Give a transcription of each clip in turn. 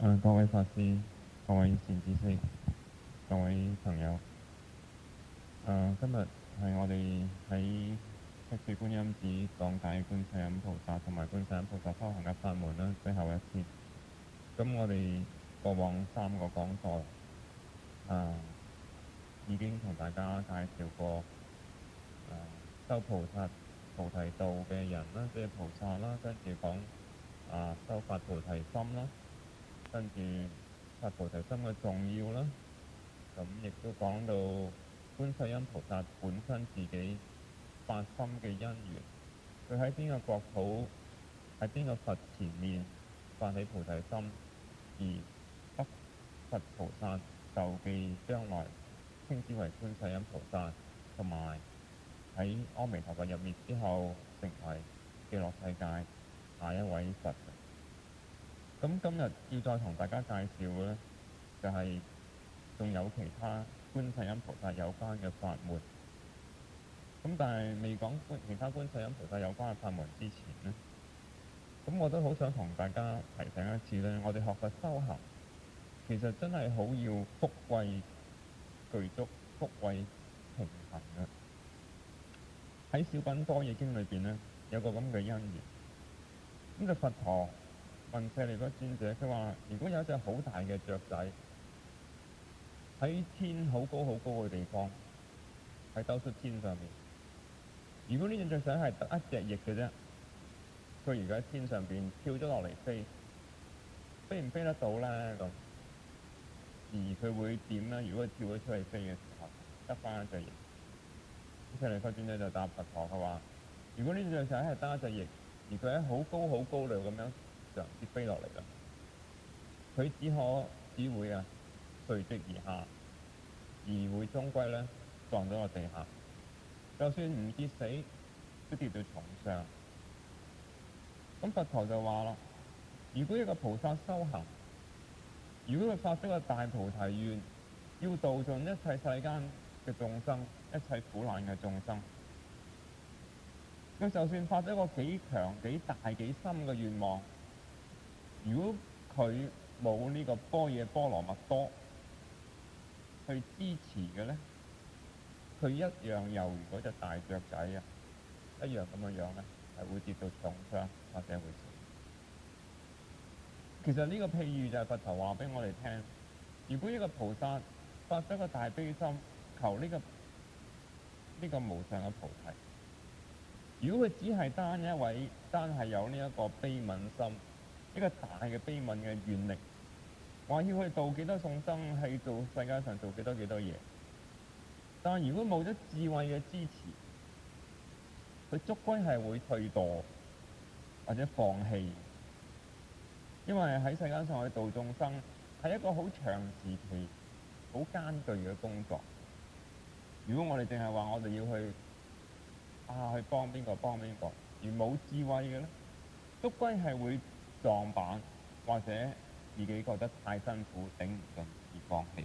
各位法師、各位善知識、各位朋友，今日係我哋喺赤柱觀音寺講解觀世音菩薩同埋觀世音菩薩修行嘅法門啦，最後一次。咁我哋過往3個講座，已經同大家介紹過，修菩薩菩提道嘅人啦，即係菩薩啦，跟住講修發菩提心啦，跟住發菩提心嘅重要啦，咁亦都講到觀世音菩薩本身自己發心嘅因緣，佢喺邊個國土，喺邊個佛前面發起菩提心，而得佛菩薩就記將來稱之為觀世音菩薩，同埋喺阿彌陀佛入滅之後成為極樂世界下一位佛。咁今日要再同大家介紹嘅呢，就係仲有其他觀世音菩薩有關嘅法門。咁但係未講其他觀世音菩薩有關嘅法門之前呢，咁我都好想同大家提醒一次呢，我哋學佛修行其實真係好要福慧具足、福慧平衡嘅。喺小品般若經裏邊呢，有個咁嘅因緣。咁就佛陀問舍利弗尊者，佢話：如果有一隻好大嘅雀仔喺天好高好高嘅地方，喺兜率天上面，如果呢隻雀仔係得一隻翼嘅啫，佢而家喺天上邊跳咗落嚟飛，飛唔飛得到呢？咁而佢會點呢？如果佢跳咗出去飛嘅時候，得翻一隻翼。舍利弗尊者就答佛陀，佢話：如果呢隻雀仔係得一隻翼，而佢喺好高好高度咁樣嘗試飛落嚟啦，佢只會垂直而下，而會終歸咧撞到個地下。就算唔跌死，都跌到重傷。咁佛陀就話啦：如果一個菩薩修行，如果佢發咗個大菩提願，要度盡一切世間嘅眾生，一切苦難嘅眾生，佢就算發咗個幾強、幾大、幾深嘅願望，如果佢冇呢個般若波羅蜜多去支持嘅呢，佢一樣猶如嗰隻大雀仔一樣咁樣呢，係會跌到重傷或者會死。其實呢個譬喻就係佛陀話俾我哋聽，如果一個菩薩發咗個大悲心，求呢個無上嘅菩提，如果佢只係單係有呢一個悲憫心，一個大嘅悲憫嘅願力，話要去度幾多眾生，喺做世界上做幾多嘢，但係如果冇咗智慧嘅支持，佢終歸係會退墮或者放棄。因為喺世間上去度眾生係一個好長時期、好艱巨嘅工作。如果我哋淨係話我哋要去幫邊個，而冇智慧嘅呢，終歸係會撞板，或者自己覺得太辛苦頂唔順而放棄。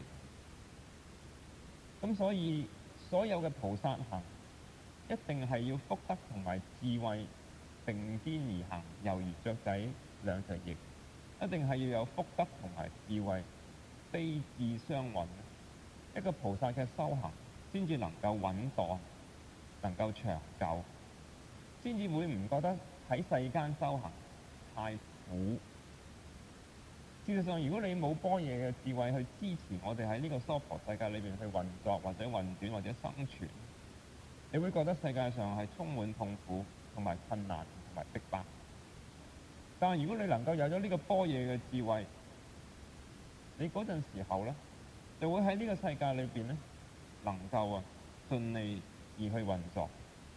咁所以所有嘅菩薩行一定係要福德同埋智慧並肩而行，猶如雀仔兩隻翼，一定係要有福德同埋智慧悲智相運，一個菩薩嘅修行先至能夠穩當，能夠長久，先至會唔覺得喺世間修行太苦。事實上，如果你冇般若嘅智慧去支持我哋喺呢個娑婆世界裏邊去運作或者運轉或者生存，你會覺得世界上係充滿痛苦同埋困難同埋逼迫。但係如果你能夠有咗呢個般若嘅智慧，你嗰陣時候呢，就會喺呢個世界裏邊呢，能夠順利而去運作。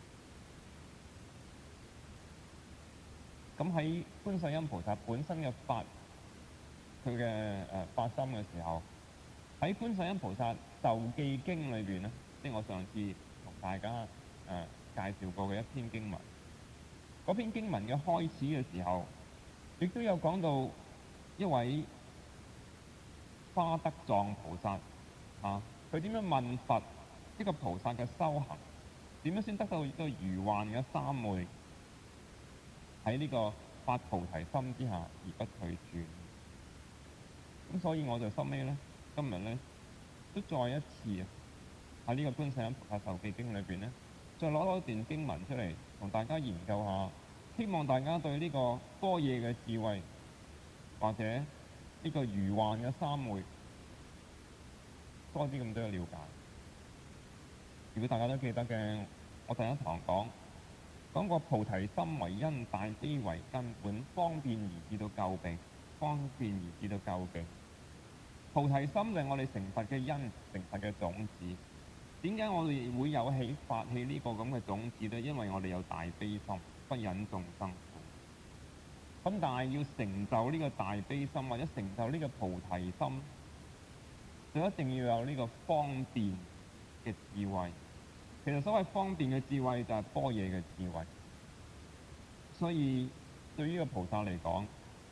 咁喺觀世音菩薩本身嘅佢嘅發心嘅時候，喺觀世音菩薩授記經裏邊呢，即係我上次同大家介紹過嘅一篇經文。嗰篇經文嘅開始嘅時候，亦都有講到一位花德藏菩薩佢點樣問佛呢個菩薩嘅修行，點樣先得到呢個愚幻嘅三昧，喺呢個發菩提心之下而不退轉。 咁所以我就收尾咧，今日咧都再一次喺呢個觀世音菩薩受記經裏邊咧，再攞多段經文出嚟同大家研究下，希望大家對呢個般若嘅智慧或者呢個如幻嘅三昧多啲咁多嘅了解。如果大家都記得嘅，我第一堂講過菩提心為因，大悲為根本，方便而至到究竟，方便而至到究竟。菩提心就係我哋成佛嘅因，成佛嘅種子。點解我哋會有發起呢個咁嘅種子呢？因為我哋有大悲心，不忍眾生苦。咁但係要成就呢個大悲心，或者成就呢個菩提心，就一定要有呢個方便嘅智慧。其實所謂方便嘅智慧就係般若嘅智慧。所以對於個菩薩嚟講，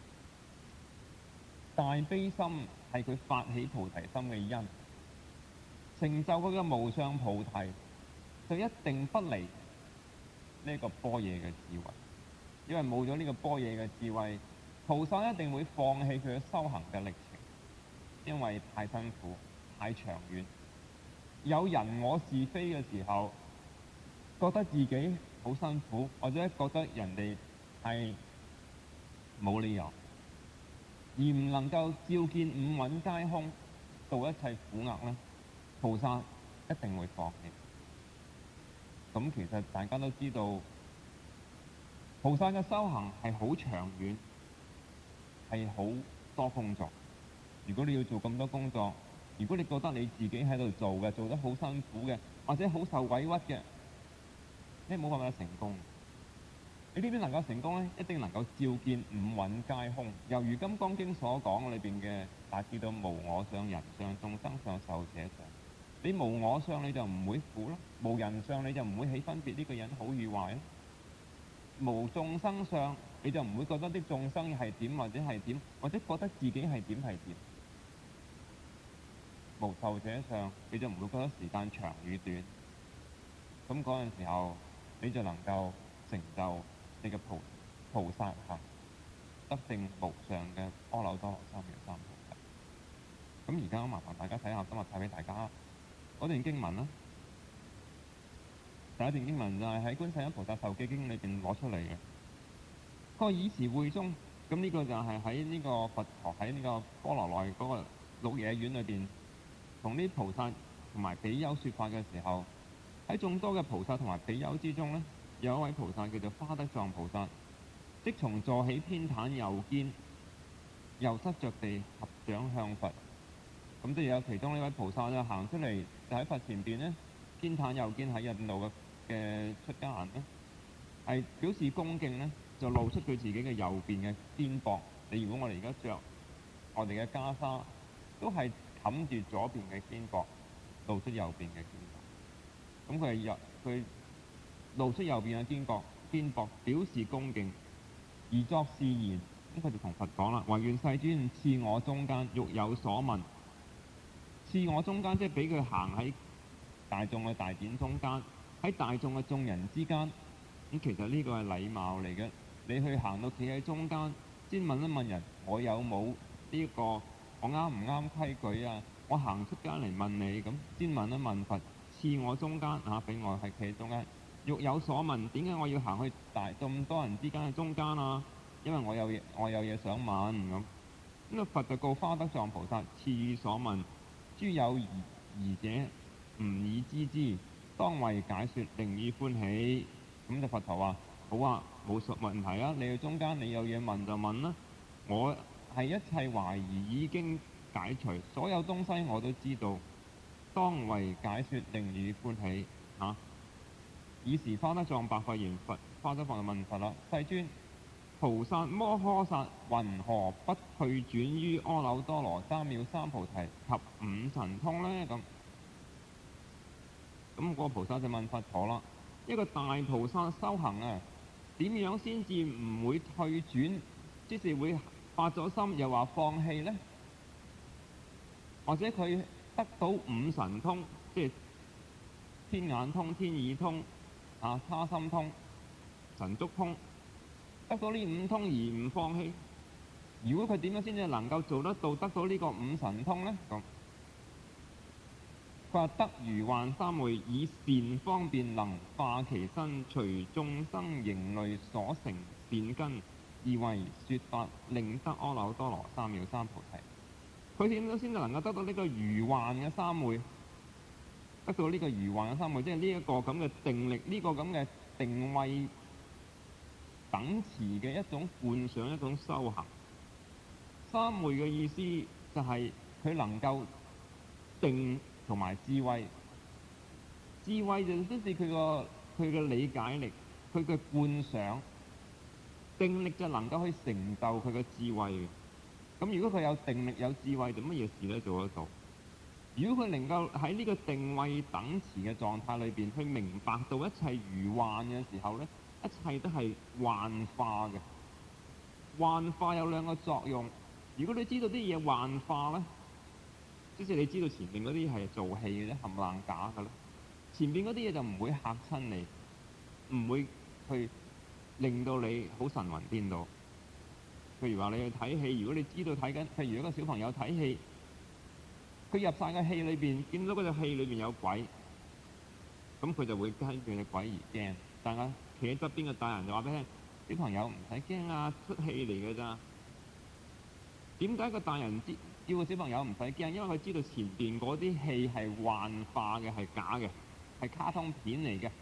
大悲心係佢發起菩提心嘅因，成就佢嘅無上菩提，就一定不離呢個般若嘅智慧。因為冇咗呢個般若嘅智慧，菩薩一定會放棄佢嘅修行嘅歷程，因為太辛苦、太長遠。有人我是非嘅時候，覺得自己好辛苦，或者覺得人哋係冇理由，而唔能夠照見五蘊皆空，度一切苦厄呢，菩薩一定會放棄。咁其實大家都知道，菩薩嘅修行係好長遠，係好多工作。如果你要做咁多工作，如果你覺得你自己喺度做嘅，做得好辛苦嘅，或者好受委屈嘅，你冇辦法成功。你呢邊能夠成功呢，一定能夠照見五蘊皆空。猶如《金剛經》所講裏邊嘅，大家知道無我相、人相、眾生相、壽者相。你無我相，你就唔會苦咯；無人相，你就唔會起分別呢個人好與壞咯；無眾生相，你就唔會覺得啲眾生係點或者係點，或者覺得自己係點係點。無壽者相，你就唔會覺得時間長與短。咁嗰陣時候，你就能夠成就你嘅菩薩行，得證無上嘅阿耨多羅三藐三菩提。咁而家麻煩大家睇下今日帶俾大家嗰段經文啦。第一段經文就係喺觀世音菩薩受記經裏邊攞出嚟嘅。嗰個以時會中，咁呢個就係喺呢個佛陀喺呢個波羅奈嗰個鹿野苑裏邊，同啲菩薩同埋比丘説法嘅時候，喺眾多嘅菩薩同埋比丘之中呢，有一位菩薩叫做花德藏菩薩，即從座起偏袒右肩，右膝着地合掌向佛。咁都有其中呢位菩薩就行出嚟，就喺佛前邊呢，偏袒右肩喺印度嘅出家人呢，係表示恭敬呢，就露出佢自己嘅右邊嘅肩膊。你如果我哋而家着我哋嘅袈裟，都係冚住左邊嘅肩膊，露出右邊嘅肩膊。咁佢露出右邊嘅肩膊表示恭敬，而作是言。咁佢就同佛講啦：唯願世尊賜我中間，欲有所問。賜我中間，即係俾佢行喺大眾嘅大典中間，喺大眾嘅眾人之間。咁其實呢個係禮貌嚟嘅。你去行到企喺中間，先問一問人：我有冇呢個？我啱唔啱規矩啊？我行出街嚟問你，咁先問一問佛，賜我中間嚇，俾我係企喺中間。欲有所問，點解我要行去咁多人之間嘅中間啊？因為我有嘢想問咁。呢個佛就告花德藏菩薩：賜予所問，諸有疑者，吾以知之，當為解說，令予歡喜。咁就佛陀話：好啊，冇問題啊！你去中間，你有嘢問就問啦。我係一切懷疑已經解除，所有東西我都知道，當為解說，令予歡喜。以時花德藏白佛言：佛，花德藏就問佛啦：世尊，菩薩摩訶薩云何不退轉於阿耨多羅三藐三菩提及五神通呢？咁嗰個菩薩就問佛陀啦：一個大菩薩修行啊，點樣先至唔會退轉，即是會發咗心又話放棄呢？或者佢得到五神通，即係天眼通、天耳通、他心通、神足通，得到呢五通而唔放棄， 如果佢點樣先至能夠做得到得到呢個五神通呢？咁佢話得如幻三昧，以善方便能化其身，隨眾生形類所成善根，而為說法，令得阿耨多羅三藐三菩提。佢點樣先至能夠得到呢個如幻嘅三昧？得到呢個如幻嘅三昧，即係呢一個咁嘅定力，呢個咁嘅定位等持嘅一種觀想，一種修行。三昧嘅意思就係佢能夠定同埋智慧，智慧就即係佢嘅理解力，佢嘅觀想，定力就能夠去成就佢嘅智慧嘅。咁如果佢有定力有智慧，就乜嘢事都做得到。如果佢能夠喺呢個定位等持嘅狀態裏邊去明白到一切如幻嘅時候呢，一切都係幻化嘅。幻化有兩個作用。如果你知道啲嘢幻化呢，即係你知道前面嗰啲係做戲嘅啫，冚唪唥假嘅咧。前面嗰啲嘢就唔會嚇親你，唔會去令到你好神魂顛倒。譬如話你去睇戲，如果你知道睇緊，譬如一個小朋友睇戲，佢入晒個戲裏邊，見到嗰隻戲裏邊有鬼，咁佢就會跟住隻鬼而驚。但係企喺側邊嘅大人就話俾你聽：小朋友唔使驚啊，出戲嚟嘅咋。點解個大人叫個小朋友唔使驚？因為佢知道前邊嗰啲戲係幻化嘅，係假嘅，係卡通片嚟嘅。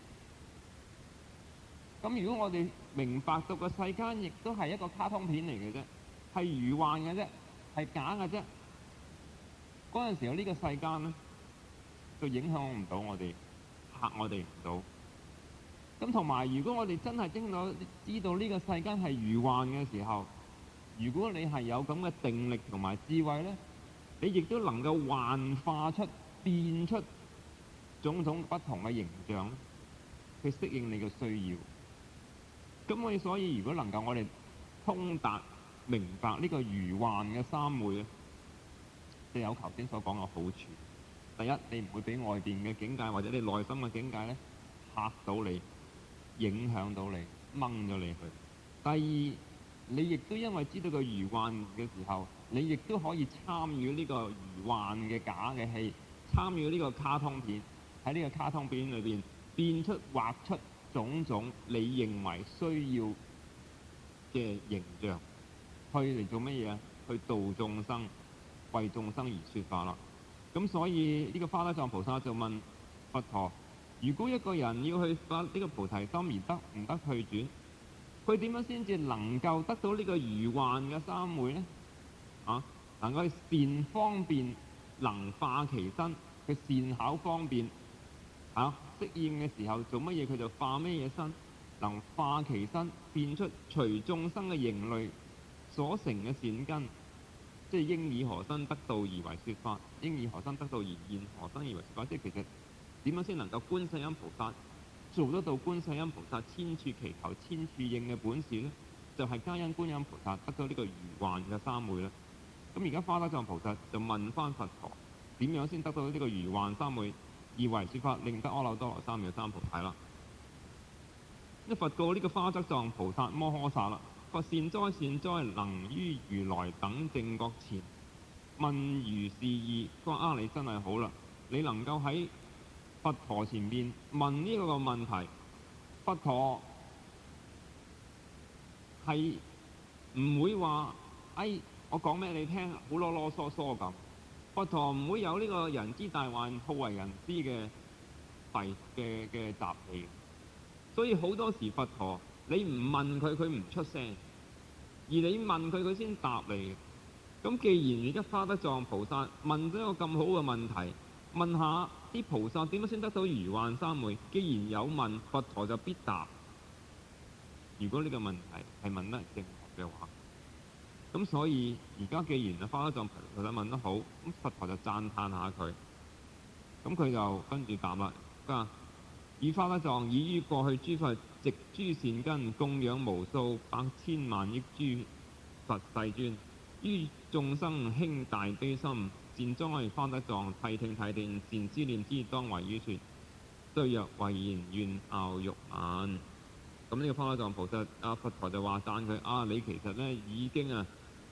咁如果我哋明白到個世間亦都係一個卡通片嚟嘅啫，係如幻嘅啫，係假嘅啫，嗰陣時候呢個世間呢，就影響唔到我哋，嚇我哋唔到。咁同埋，如果我哋真係知道呢個世間係如幻嘅時候，如果你係有咁嘅定力同埋智慧呢，你亦都能夠幻化出、變出種種不同嘅形象，去適應你嘅需要。咁所以如果能夠我哋通達明白呢個如幻嘅三昧咧，就有頭先所講嘅好處。第一，你唔會俾外邊嘅境界或者你內心嘅境界咧嚇到你、影響到你、掹咗你去。第二，你亦都因為知道個如幻嘅時候，你亦都可以參與呢個如幻嘅假嘅戲，參與呢個卡通片，喺呢個卡通片裏邊變出畫出種種你認為需要嘅形象，去嚟做乜嘢啊？去度眾生，為眾生而說法啦。咁所以呢個花德藏菩薩就問佛陀：如果一個人要去發呢個菩提心而得唔得退轉？佢點樣先至能夠得到呢個如幻嘅三昧呢？能夠善方便能化其身，佢善巧方便適應嘅時候做乜嘢佢就化乜嘢身，能化其身，變出隨眾生嘅形類所成嘅善根，即係應以何身得道而為說法，應以何身得道而現何身而為說法。即係其實點樣先能夠觀世音菩薩做得到觀世音菩薩千處祈求千處應嘅本事呢？就係皆因觀音菩薩得到呢個如幻嘅三昧啦。咁而家花德藏菩薩就問翻佛陀：點樣先得到呢個如幻三昧而為說法，令得阿耨多羅三藐三菩提啦？一佛告呢個花德藏菩薩摩訶薩啦：佛善哉善哉，能於如來等正覺前問如是義。佢話你真係好啦，你能夠喺佛陀前面問呢個問題，佛陀係唔會話我講咩你聽，好囉囉嗦嗦咁。佛陀唔會有呢個人之大患，好為人師嘅嘅習氣。所以好多時佛陀你唔問佢，佢唔出聲；而你問佢，佢先答你。咁既然而家花德藏菩薩問咗一個咁好嘅問題，問下啲菩薩點樣先得到如幻三昧？既然有問，佛陀就必答。如果呢個問題係問得正確嘅話，咁所以而家既然花德藏菩薩問得好，咁佛陀就讚歎下佢。咁佢就跟住答啦。佢話：以花德藏已於過去諸佛植諸善根，供養無數百千萬億諸佛世尊，於眾生興大悲心，善哉花德藏，諦聽諦聽，善思念之，當為於說。雖若為言，願樂欲聞。咁呢個花德藏菩薩佛陀就話讚佢：你其實呢已經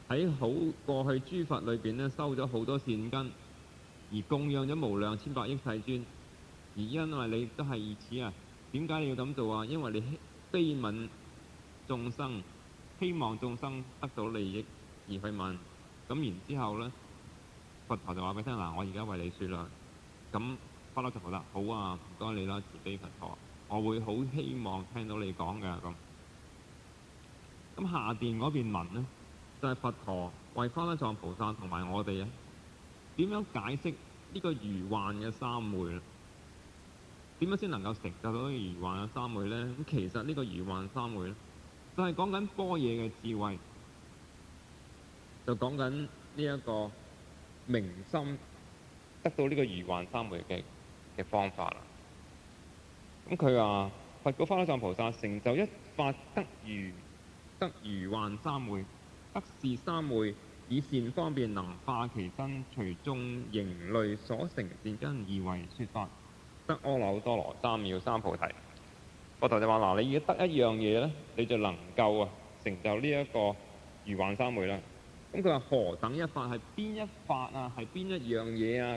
喺好過去諸佛裏邊咧收咗好多善根，而供養咗無量千百億世尊。而因為你都係如此啊，點解你要咁做啊？因為你悲憫眾生，希望眾生得到利益而去問。咁然之後呢，佛陀就話俾你聽嗱，我而家為你説啦。咁不嬲就覺得好啊，唔該你啦，慈悲佛陀，我會好希望聽到你講嘅咁。咁下邊嗰邊文呢，就係、是、佛陀為花德藏菩薩同埋我哋啊，點樣解釋呢個如幻嘅三昧咧？點樣先能夠成就到呢個如幻嘅三昧呢？咁其實呢個如幻三昧咧，就係講緊般若嘅智慧，就講緊呢一個明心得到呢個如幻三昧嘅方法啦。咁佢話佛告花德藏菩薩，成就一法得如幻三昧，得是三昧，以善方便能化其身，隨眾形類所成善根而為說法，得阿耨多羅三藐三菩提。佛陀就話嗱，你要得一樣嘢呢，你就能夠成就呢一個如幻三昧啦。咁佢話何等一法，係邊一法啊？係邊一樣嘢啊？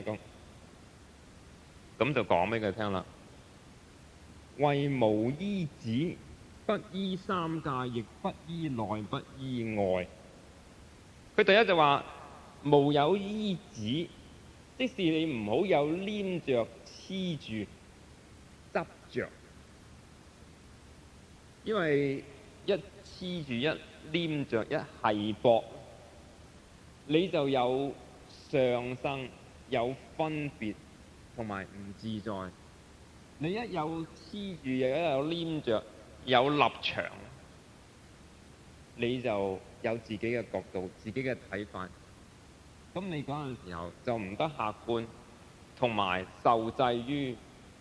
咁就講俾佢聽啦。為無依止，不依三界，亦不依內，不依外。佢第一就話無有依止，即是你唔好有黏着、黐住、執着。因為一黐住、一黏着、一係薄，你就有上生、有分別同埋唔自在。你一有黐住，又一有黏着，有立場，你就有自己嘅角度、自己嘅睇法。咁你嗰陣時候就唔得客觀，同埋受制於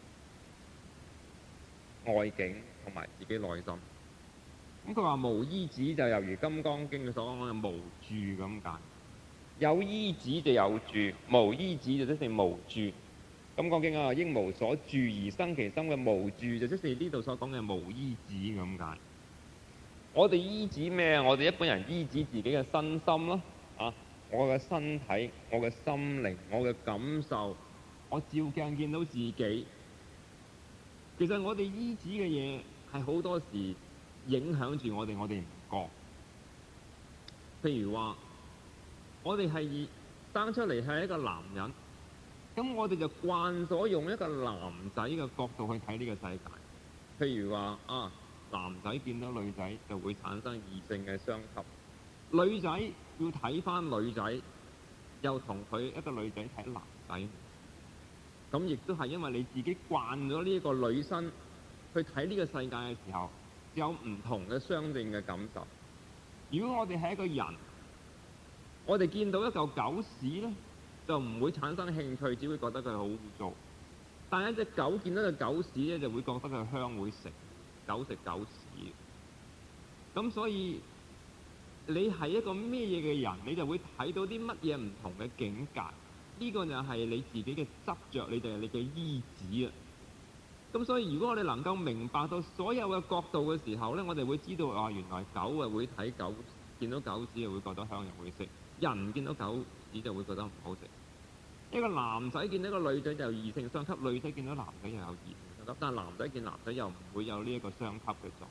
外境同埋自己內心。咁佢話無依止就猶如《金剛經》所講嘅無住咁解。有依止就有住，無依止就即是無住。《金剛經》啊，應無所住而生其心嘅無住，就即是呢度所講嘅無依止咁解。我哋依止咩啊？我哋一般人依止自己嘅身心咯。啊，我嘅身體、我嘅心靈、我嘅感受，我照鏡見到自己。其實我哋依止嘅嘢係好多時影響住我哋唔覺。譬如話，我哋係生出嚟係一個男人，咁我哋就慣咗用一個男仔嘅角度去睇呢個世界。譬如話啊，男仔見到女仔就會產生異性嘅相吸，女仔要睇返女仔，又同佢一個女仔睇男仔。咁亦都係因為你自己慣咗呢一個女生去睇呢個世界嘅時候，有唔同嘅相應嘅感受。如果我哋係一個人，我哋見到一嚿狗屎呢，就唔會產生興趣，只會覺得佢好污糟。但係一隻狗見到隻狗屎呢，就會覺得佢香，會食。狗食狗屎。咁所以你係一個咩嘢嘅人，你就會睇到啲乜嘢唔同嘅境界。呢個就係你自己嘅執着，你哋係你嘅依止啊。咁所以如果我哋能夠明白到所有嘅角度嘅時候呢，我哋會知道啊，原來狗啊會睇狗，見到狗屎就會覺得香，又會食；人見到狗屎就會覺得唔好食。一個男仔見到一個女仔就異性相吸，女仔見到男仔又有異性相吸，但係男仔見男仔又唔會有呢一個相吸嘅作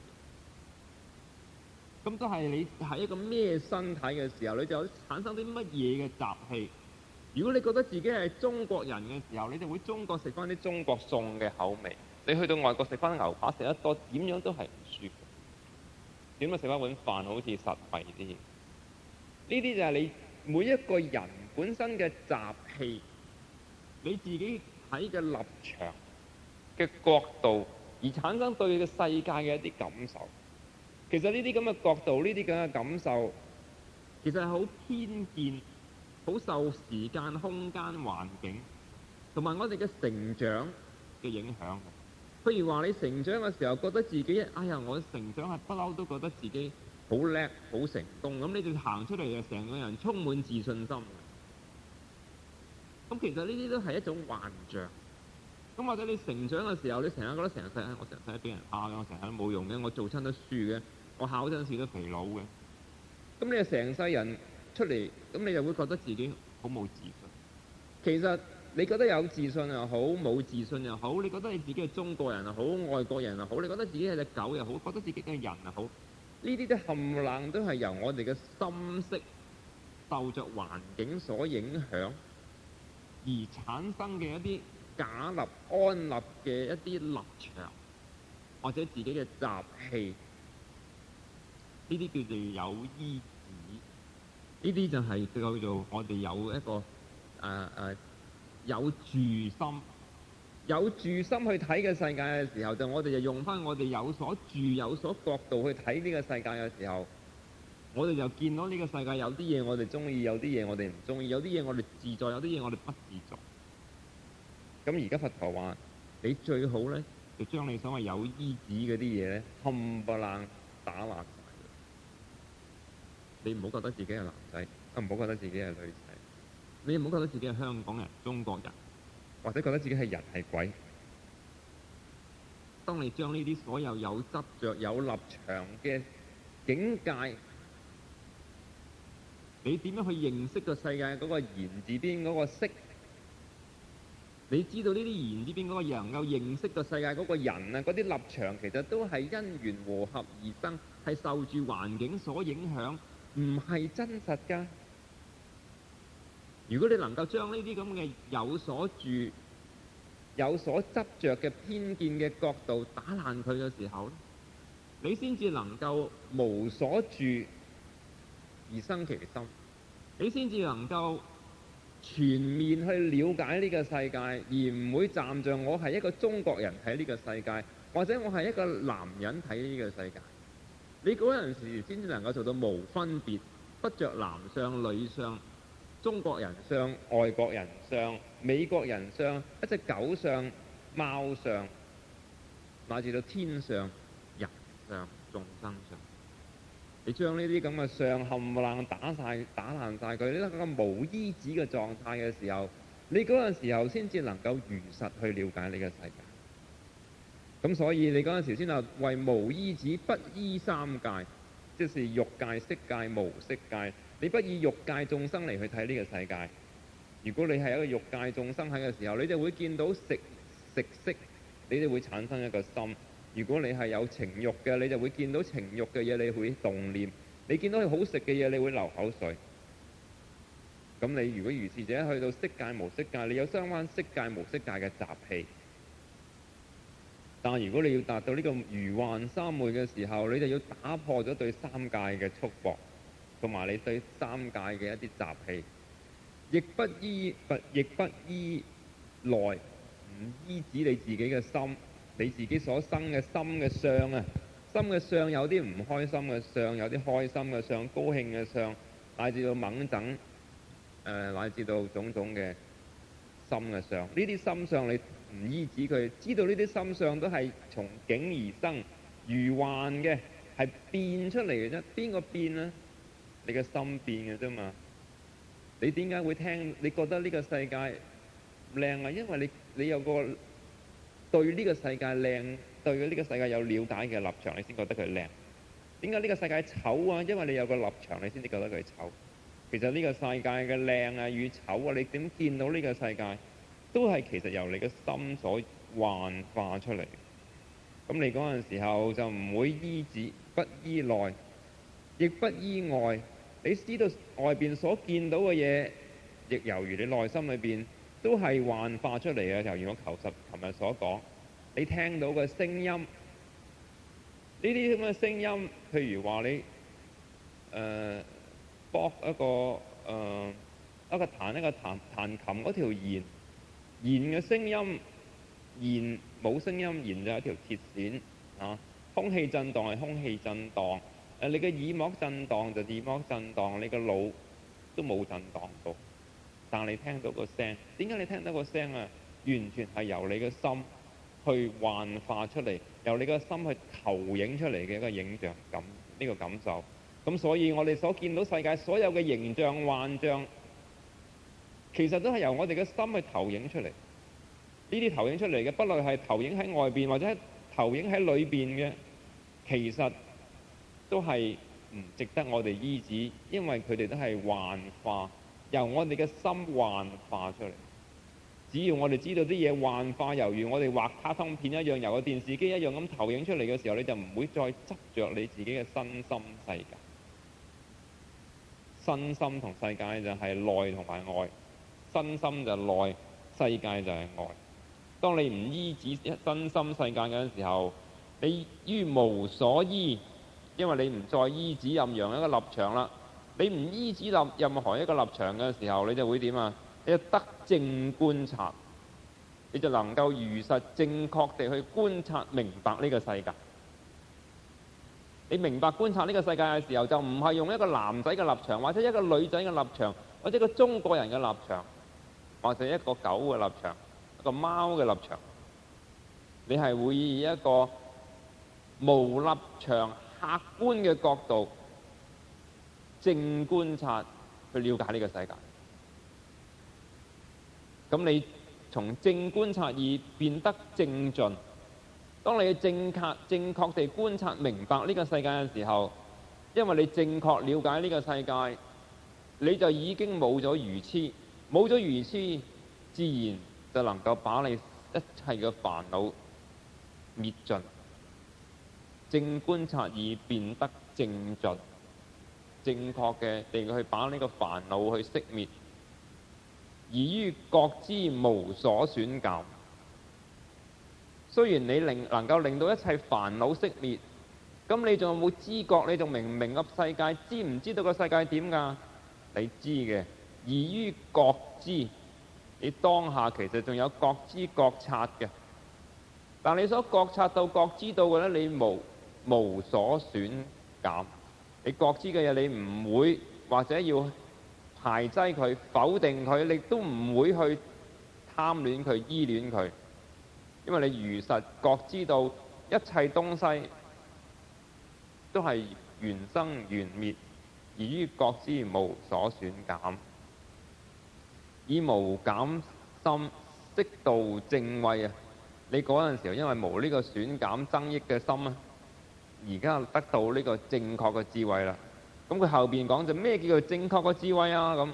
用。咁都係你喺一個咩身體嘅時候，你就產生啲乜嘢嘅習氣。如果你覺得自己係中國人嘅時候，你就會中國食翻啲中國餸嘅口味。你去到外國食翻牛扒食得多，點樣都係唔舒服。點解食翻碗飯好似實惠啲？呢啲就係你每一個人本身嘅習氣，你自己睇嘅立場嘅角度，而產生對嘅世界嘅一啲感受。其實呢啲咁嘅角度，呢啲咁嘅感受，其實係好偏見。好受時間、空間、環境同埋我哋嘅成長嘅影響。譬如話你成長嘅時候覺得自己，哎呀，我成長係不嬲都覺得自己好叻、好成功，咁你就行出嚟就成個人充滿自信心。咁其實呢啲都係一種幻象。咁或者你成長嘅時候，你成日覺得成世，我成世俾人蝦嘅，我成日都冇用嘅，我做親都輸嘅，我考親試都肥佬嘅。咁你就成世人出嚟，咁你就會覺得自己好冇自信。其實你覺得有自信又好，冇自信又好，你覺得你自己係中國人又好，外國人又好，你覺得自己係隻狗又好，覺得自己係人又好，呢啲都冚唪唥都係由我哋嘅心識受着環境所影響而產生嘅一啲假立安立嘅一啲立場，或者自己嘅習氣，呢啲叫做有依止，呢啲就係叫做我哋有一個有住心，有住心去睇嘅世界嘅時候，就我哋就用翻我哋有所住、有所角度去睇呢個世界嘅時候，我哋就見到呢個世界有啲嘢我哋中意，有啲嘢我哋唔中意，有啲嘢我哋自在，有啲嘢我哋不自在。咁而家佛陀話，你最好咧就將你所謂有依止嗰啲嘢咧冚唪唥打爛晒。你唔好覺得自己係男仔，唔好覺得自己係女仔，你唔好覺得自己係香港人、中國人，或者覺得自己係人係鬼。當你將呢啲所有有執着、有立場嘅境界，你點樣去認識個世界嗰個言字邊嗰個識？你知道呢啲言字邊嗰個人能夠認識個世界嗰個人啊，嗰啲立場其實都係因緣和合而生，係受住環境所影響，唔係真實㗎。如果你能夠將呢啲咁嘅有所住、有所執着嘅偏見嘅角度打爛佢嘅時候，你先至能夠無所住而生其心，你先至能夠全面去了解呢個世界，而唔會站在我係一個中國人睇呢個世界，或者我係一個男人睇呢個世界。你嗰陣時先至能夠做到無分別，不着男相女相、中國人相、外國人相、美國人相、一隻狗相、貓相，乃至到天相、人相、眾生相。你將呢啲咁嘅相冚唪唥打爛晒佢，你得個無依止嘅狀態嘅時候，你嗰陣時候先至能夠如實去了解呢個世界。咁所以你嗰陣時先係為無依止，不依三界，即是欲界、色界、無色界。你不以欲界眾生嚟去睇呢個世界。如果你係一個欲界眾生喺嘅時候，你就會見到食色，你哋會產生一個心。如果你係有情慾嘅，你就會見到情慾嘅嘢，你會動念。你見到好食嘅嘢，你會流口水。咁你如果如是者去到色界、無色界，你有相關色界、無色界嘅習氣。但如果你要達到呢個如幻三昧嘅時候，你就要打破咗對三界嘅束縛，同埋你對三界嘅一啲習氣，亦不依內，唔依止你自己嘅心。你自己所生嘅心嘅相啊，心嘅相有啲唔開心嘅相，有啲開心嘅相，高興嘅相，乃至到猛整，乃至到種種嘅心嘅相。呢啲心相你唔依止佢，知道呢啲心相都係從境而生，如幻嘅，係變出嚟嘅啫。邊個變啊？你嘅心變嘅啫嘛。你點解會聽？你覺得呢個世界靚啊？因為你有個對呢個世界靚，對呢個世界有了解嘅立場，你先覺得佢靚。點解呢個世界醜啊？因為你有個立場，你先至覺得佢醜。其實呢個世界嘅靚啊與醜啊，你點見到呢個世界，都係其實由你嘅心所幻化出嚟。咁你嗰陣時候就唔會依止，不依內，亦不依外。你知道外邊所見到嘅嘢，亦猶如你內心裏邊都係幻化出嚟嘅。猶如我琴日所講，你聽到嘅聲音，呢啲咁嘅聲音，譬如話你駁一個彈琴嗰條弦嘅聲音，弦冇聲音，弦就係一條鐵線啊。空氣震盪係空氣震盪，你嘅耳膜震盪就耳膜震盪，你個腦都冇震盪到，但你聽到個聲。點解你聽到個聲啊？完全係由你嘅心去幻化出嚟，由你嘅心去投影出嚟嘅一個影像感，呢個感受。咁所以我哋所見到世界所有嘅形象幻象，其實都係由我哋嘅心去投影出嚟。呢啲投影出嚟嘅，不論係投影喺外邊或者投影喺裏邊嘅，其實都係唔值得我哋醫治，因為佢哋都係幻化，由我哋嘅心幻化出嚟。只要我哋知道啲嘢幻化，猶如我哋畫卡通片一樣，由個電視機一樣咁投影出嚟嘅時候，你就唔會再執着你自己嘅身心世界。身心同世界就係內同埋外，身心就內，世界就係外。當你唔醫治身心世界嘅時候，你於無所依，因為你唔再依止任何一個立場啦。你唔依止任何一個立場嘅時候，你就會點啊？你就得正觀察，你就能夠如實正確地去觀察明白呢個世界。你明白觀察呢個世界嘅時候，就唔係用一個男仔嘅立場，或者一個女仔嘅立場，或者一個中國人嘅立場，或者一個狗嘅立場，一個貓嘅立場。你係會以一個無立場、客觀嘅角度正觀察去了解呢個世界。咁你從正觀察而變得正進。當你正確地觀察明白呢個世界嘅時候，因為你正確了解呢個世界，你就已經冇咗愚痴，冇咗愚痴，自然就能夠把你一切嘅煩惱滅盡。正觀察而變得正進，正確嘅地去把呢個煩惱去熄滅，而於覺知無所損減。雖然你能夠令到一切煩惱熄滅，咁你仲有冇知覺？你仲明唔明個世界？知唔知道個世界點㗎？你知嘅，而於覺知，你當下其實仲有覺知覺察嘅。但你所覺察到覺知到嘅咧，你無所損減。你覺知嘅嘢，你唔會或者要排擠佢、否定佢，你都唔會去貪戀佢、依戀佢。因為你如實覺知道一切東西都係緣生緣滅，而於覺知無所損減，以無減心識度正慧啊！你嗰陣時候因為無呢個損減增益嘅心啊，而家得到呢個正確嘅智慧啦。咁佢後邊講就咩叫做正確嘅智慧啊？咁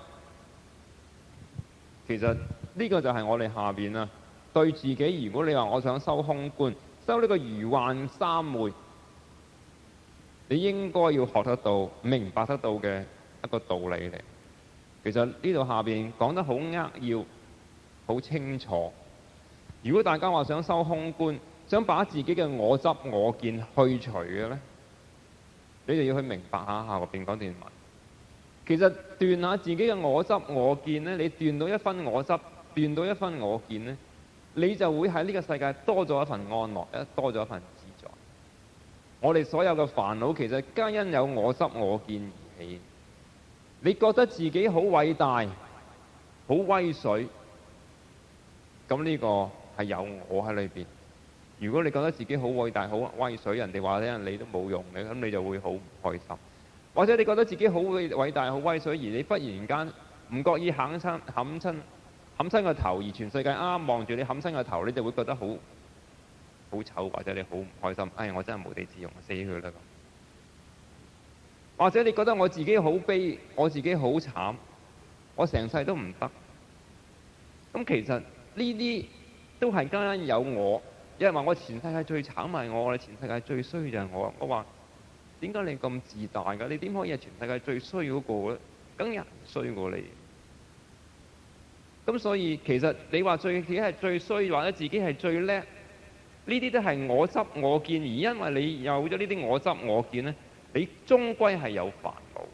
其實呢個就係我哋下邊啊。對自己，如果你話我想修空觀，修呢個如幻三昧，你應該要學得到、明白得到嘅一個道理嚟。其實呢度下邊講得好扼要、好清楚。如果大家話想修空觀，想把自己嘅我執我見去除嘅呢，你就要去明白下下邊嗰段文。其實斷下自己嘅我執我見呢，你斷到一分我執，斷到一分我見呢，你就會喺呢個世界多咗一份安樂，多咗一份自在。我哋所有嘅煩惱其實皆因有我執我見而起。你覺得自己好偉大、好威水，咁呢個係有我喺裏邊。如果你覺得自己好偉大、好威水，人哋話聽你都冇用嘅，咁你就會好唔開心。或者你覺得自己好偉大、好威水，而你忽然間唔覺意冚親個頭，而全世界啱啱望住你冚親個頭，你就會覺得好醜，或者你好唔開心。哎，我真係無地自容，死佢啦咁。或者你覺得我自己好悲，我自己好慘，我成世都唔得。咁其實呢啲都係皆因有我。有人話我全世界最慘係我，全世界最衰就係我。我話點解你咁自大㗎？你點可以係全世界最衰嗰個咧？梗有人衰過你。咁所以其實你話自己係最衰，或者自己係最叻，呢啲都係我執我見。而因為你有咗呢啲我執我見呢，你終歸係有煩惱。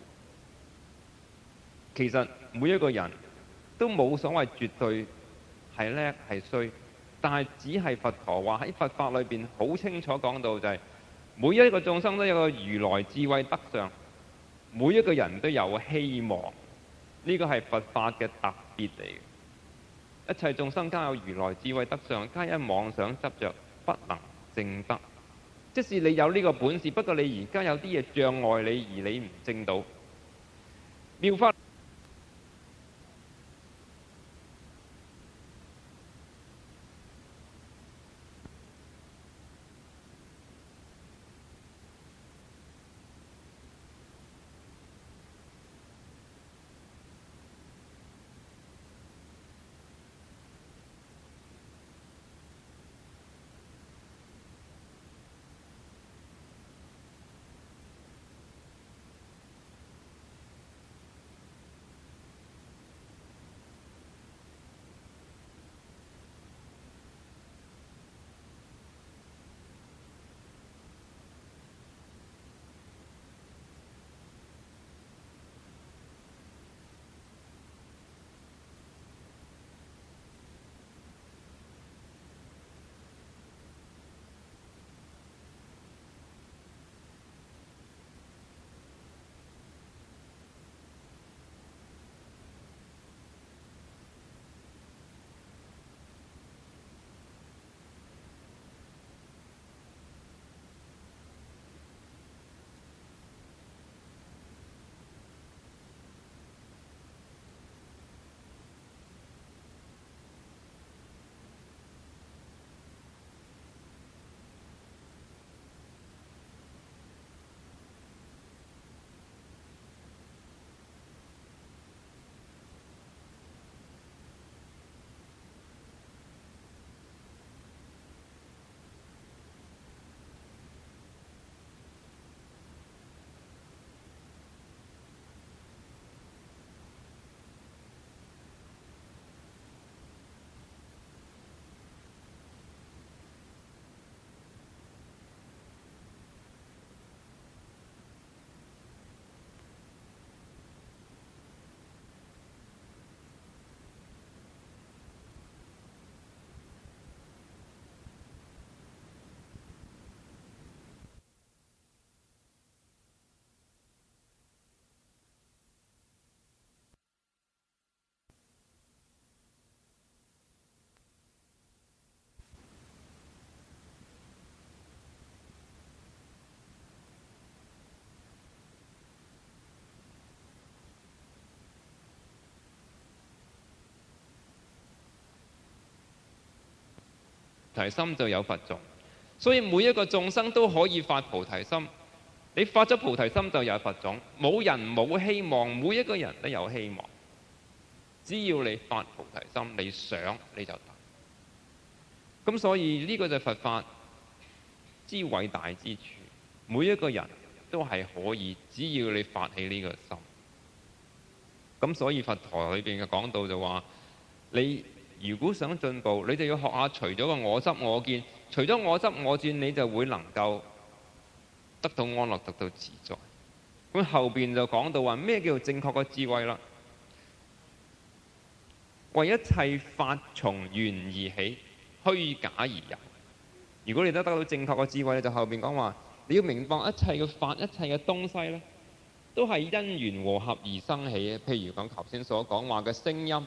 其實每一個人都冇所謂絕對係叻係衰，但係只係佛陀話喺佛法裏邊好清楚講到就係每一個眾生都有個如來智慧德相，每一個人都有希望。呢個係佛法嘅特別嚟嘅。一切眾生皆有如來智慧德相，皆因妄想執着不能證得。即使你有呢個本事，不過你而家有啲嘢障礙你，而你唔證到。妙法提心就有佛種。所以每一個眾生都可以發菩提心。你發咗菩提心就有佛種，冇人冇希望，每一個人都有希望。只要你發菩提心，你想你就得。咁所以呢個就係佛法之偉大之處。每一個人都係可以，只要你發起呢個心。咁所以佛陀裏邊嘅講道就話：你如果想進步，你就要學下除咗個我執我見，除咗我執我見，你就會能夠得到安樂，得到自在。咁後邊就講到話咩叫做正確嘅智慧啦？為一切法從緣而起，虛假而有。如果你得到正確嘅智慧咧，就後邊講話你要明白一切嘅法，一切嘅東西呢，都係因緣和合而生起嘅。譬如講頭先所講話嘅聲音，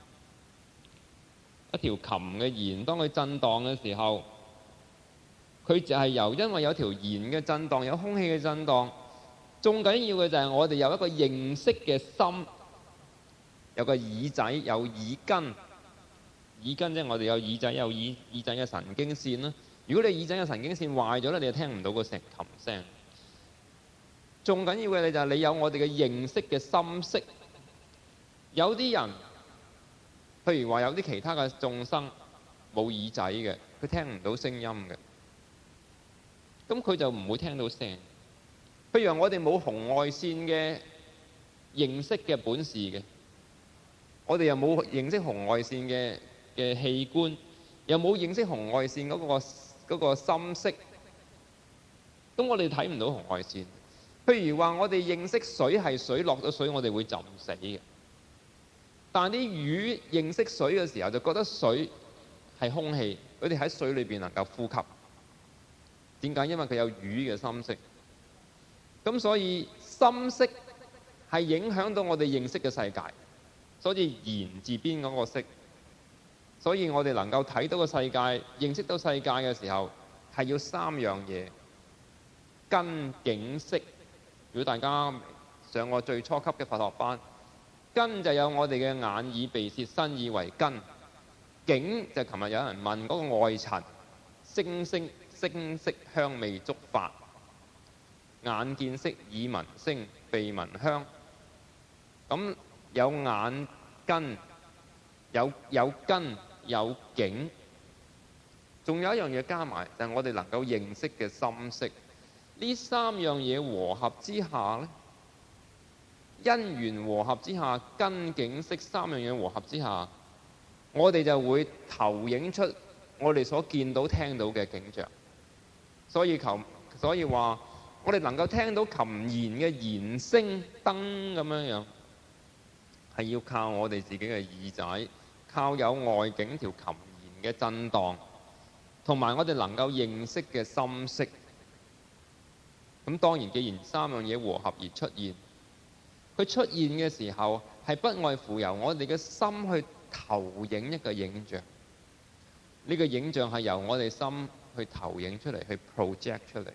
一條琴嘅弦，當佢震盪嘅時候，佢就係因為有條弦嘅震盪，有空氣嘅震盪。仲緊要嘅就係我哋有一個認識嘅心，有個耳仔，有耳根。耳根即係我哋有耳仔，有耳仔嘅神經線啦。如果你耳仔嘅神經線壞咗咧，你就聽唔到個琴聲。仲緊要嘅就係你有我哋嘅認識嘅心識。有啲人，譬如話有啲其他嘅眾生冇耳仔嘅，佢聽唔到聲音嘅，咁佢就唔會聽到聲。譬如話我哋冇紅外線嘅認識嘅本事嘅，我哋又冇認識紅外線嘅器官，又冇認識紅外線嗰個心識，咁我哋睇唔到紅外線。譬如話我哋認識水係水，落咗水我哋會浸死嘅。但係啲魚認識水嘅時候就覺得水係空氣，佢哋喺水裏邊能夠呼吸。點解？因為佢有魚嘅心識。咁所以心識係影響到我哋認識嘅世界。所以言字邊嗰個識，所以我哋能夠睇到個世界、認識到世界嘅時候，係要三樣嘢：根、境、識。如果大家上過最初級嘅佛學班，根就有我哋嘅眼耳鼻舌身意為根，境就琴日有人問嗰個外塵、聲色香味觸法，眼見色，耳聞聲，鼻聞香。咁有眼根，有根有境，仲有一樣嘢加埋，就係我哋能夠認識嘅心識。呢三樣嘢和合之下呢，因緣和合之下，根境識三樣嘢和合之下，我哋就會投影出我哋所見到聽到嘅景象。所以話我哋能夠聽到琴弦嘅弦聲燈咁樣，係要靠我哋自己嘅耳仔，靠有外境條琴弦嘅震盪，同埋我哋能夠認識嘅心識。咁當然，既然三樣嘢和合而出現，佢出現嘅時候係不外乎由我哋嘅心去投影一個影像。呢個影像係由我哋心去投影出嚟，去 project 出嚟。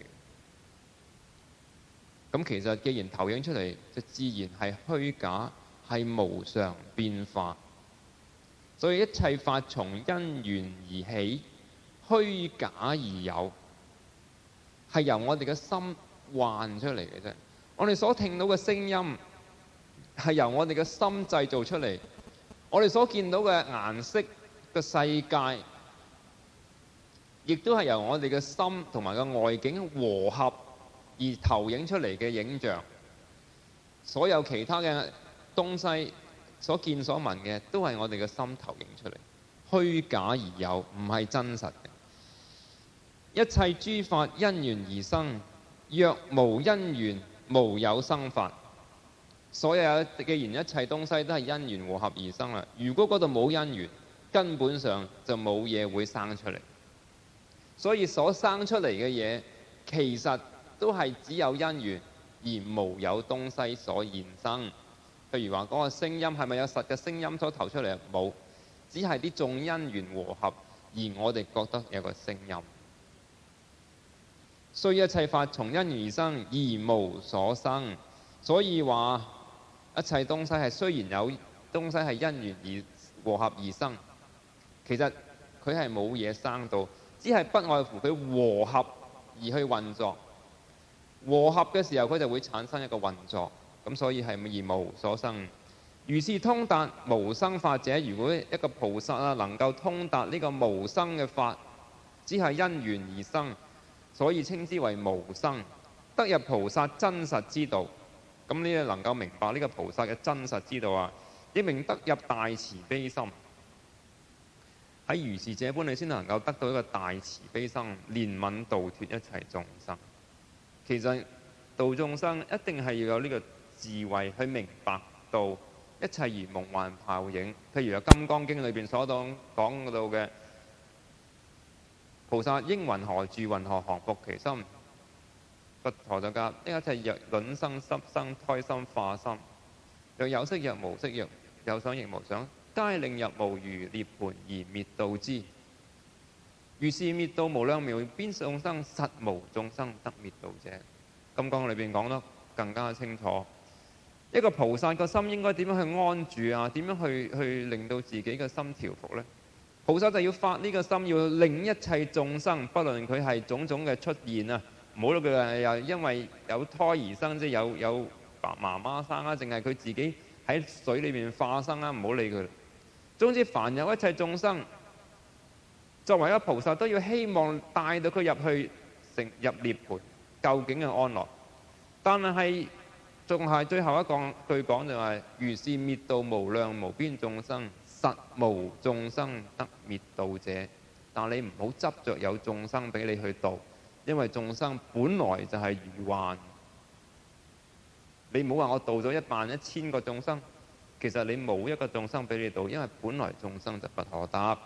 咁其實既然投影出嚟，就自然係虛假，係無常變化。所以一切法從因緣而起，虛假而有，係由我哋嘅心幻出嚟嘅啫。我哋所聽到嘅聲音係由我哋嘅心製造出嚟，我哋所見到嘅顏色嘅世界，亦都係由我哋嘅心同埋個外境和合而投影出嚟嘅影像。所有其他嘅東西所見所聞嘅，都係我哋嘅心投影出嚟，虛假而有，唔係真實嘅。一切諸法因緣而生，若無因緣，無有生法。所有既然一切東西都係因緣和合而生啦，如果嗰度冇因緣，根本上就冇嘢會生出嚟。所以所生出嚟嘅嘢，其實都係只有因緣，而無有東西所現生。譬如話嗰個聲音係咪有實嘅聲音所投出嚟？冇，只係啲眾因緣和合，而我哋覺得有個聲音。雖一切法從因緣而生，而無所生。所以話一切東西係雖然有東西係因緣而和合而生，其實佢係冇嘢生到， 只係不外乎佢和合而去運作。和合嘅時候，佢就會產生一個運作，咁所以係而無所生。如是通達無生法者，如果一個菩薩啊能夠通達呢個無生嘅法，只係因緣而生，所以稱之為無生。得入菩薩真實之道，咁呢個能夠明白呢個菩薩嘅真實之道啊，亦明得入大慈悲心。喺如是這般，你先能夠得到一個大慈悲心，憐憫度脫一切眾生。其實度眾生一定係要有呢個智慧去明白到一切如夢幻泡影。譬如《金剛經》裏邊所講到嘅，菩薩應云何住，云何降伏其心？佛陀就教一切若卵生、濕生、胎生、化生，若有色若無色，若有想亦無想，皆令入無餘涅槃而滅度之。如是滅度無量無邊眾生，實無眾生得滅度者。金剛裏邊講得更加清楚，一個菩薩個心應該點樣去安住啊？點樣去令到自己嘅心調伏呢？菩薩就要發呢個心，要令一切眾生，不論佢係種種嘅出現啊，唔好佢係又因為有胎而生，即係有媽媽生啊，淨係佢自己喺水裏面化生啊，唔好理佢。總之，凡有一切眾生，作為一個菩薩，都要希望帶到佢入涅槃究竟嘅安樂。但係仲係最後一句講就係：如是滅度無量無邊眾生，實無眾生得滅度者。但你唔好執着有眾生俾你去度，因為眾生本來就係如幻。你唔好話我度咗11000個眾生，其實你冇一個眾生俾你度，因為本來眾生就不可得。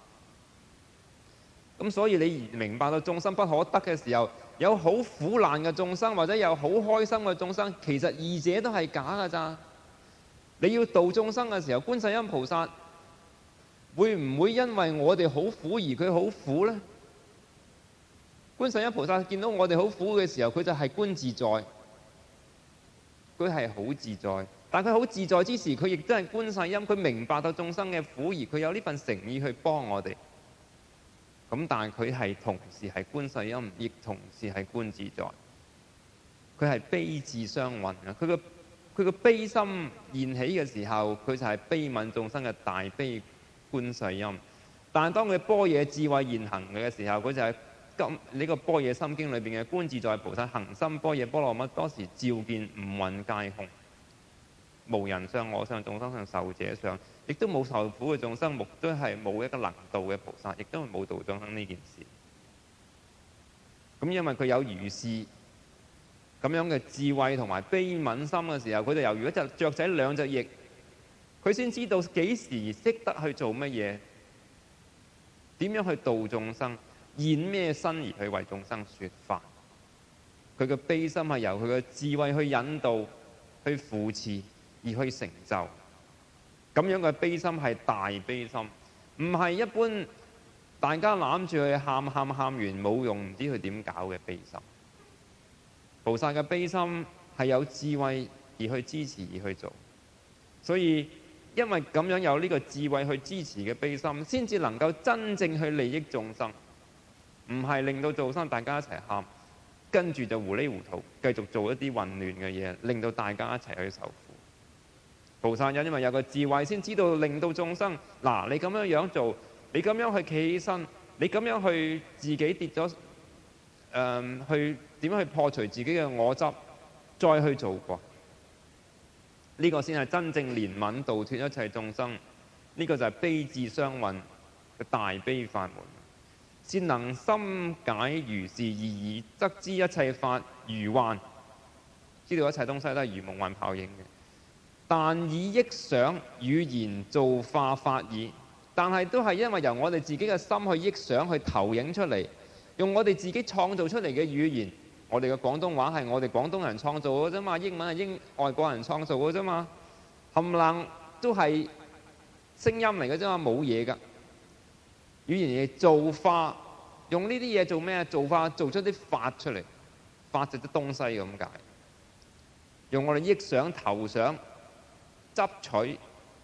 咁所以你明白到眾生不可得嘅時候，有好苦難嘅眾生或者有好開心嘅眾生，其實二者都係假㗎咋。你要度眾生嘅時候，觀世音菩薩會唔會因為我哋好苦而佢好苦呢？觀世音菩薩見到我哋好苦嘅時候，佢就係觀自在，佢係好自在。但佢好自在之時，佢亦都係觀世音，佢明白到眾生嘅苦，而佢有呢份誠意去幫我哋。咁但係佢係同時係觀世音，亦同時係觀自在。佢係悲智雙運啊！佢個悲心現起嘅時候，佢就係悲憫眾生嘅大悲觀世音。但係當佢般若智慧現行嘅時候，佢就係呢個般若心經裏邊嘅觀自在菩薩行深般若波羅蜜多時，照見五蘊皆空，無人相、我相、眾生相、壽者相，亦都冇受苦嘅眾生，都係冇一個能度嘅菩薩，亦都係冇度眾生呢件事。咁因為佢有如是咁樣嘅智慧同埋悲憫心嘅時候，佢就猶如一隻雀仔兩隻翼，佢先知道幾時識得去做乜嘢，點樣去度眾生，現咩身而去為眾生說法。佢嘅悲心係由佢嘅智慧去引導、去扶持而去成就。咁樣嘅悲心係大悲心，唔係一般大家攬住去喊完冇用，唔知佢點搞嘅悲心。菩薩嘅悲心係有智慧而去支持而去做，所以因為咁樣有呢個智慧去支持嘅悲心，先至能夠真正去利益眾生，唔係令到眾生大家一齊喊，跟住就糊裡糊塗繼續做一啲混亂嘅嘢，令到大家一齊去受苦。菩薩因為有個智慧，先知道令到眾生嗱，你咁樣做，你咁樣去企起身，你咁樣去自己跌咗，去點樣去破除自己嘅我執，再去做過，呢個先係真正憐憫度脫一切眾生。呢個就係悲智雙運嘅大悲法門，先能深解如是義，則知一切法如幻，知道一切東西都係如夢幻泡影嘅。但以憶想語言造化法耳，但係都係因為由我哋自己嘅心去憶想，去投影出嚟，用我哋自己創造出嚟嘅語言。我哋嘅廣東話係我哋廣東人創造嘅啫嘛，英文係外國人創造嘅啫嘛，冚唪唥都係聲音嚟嘅啫嘛，冇嘢㗎。語言嘅造化，用呢啲嘢做咩？造化做出啲法出嚟，法就啲東西咁解。用我哋憶想、投想、執取，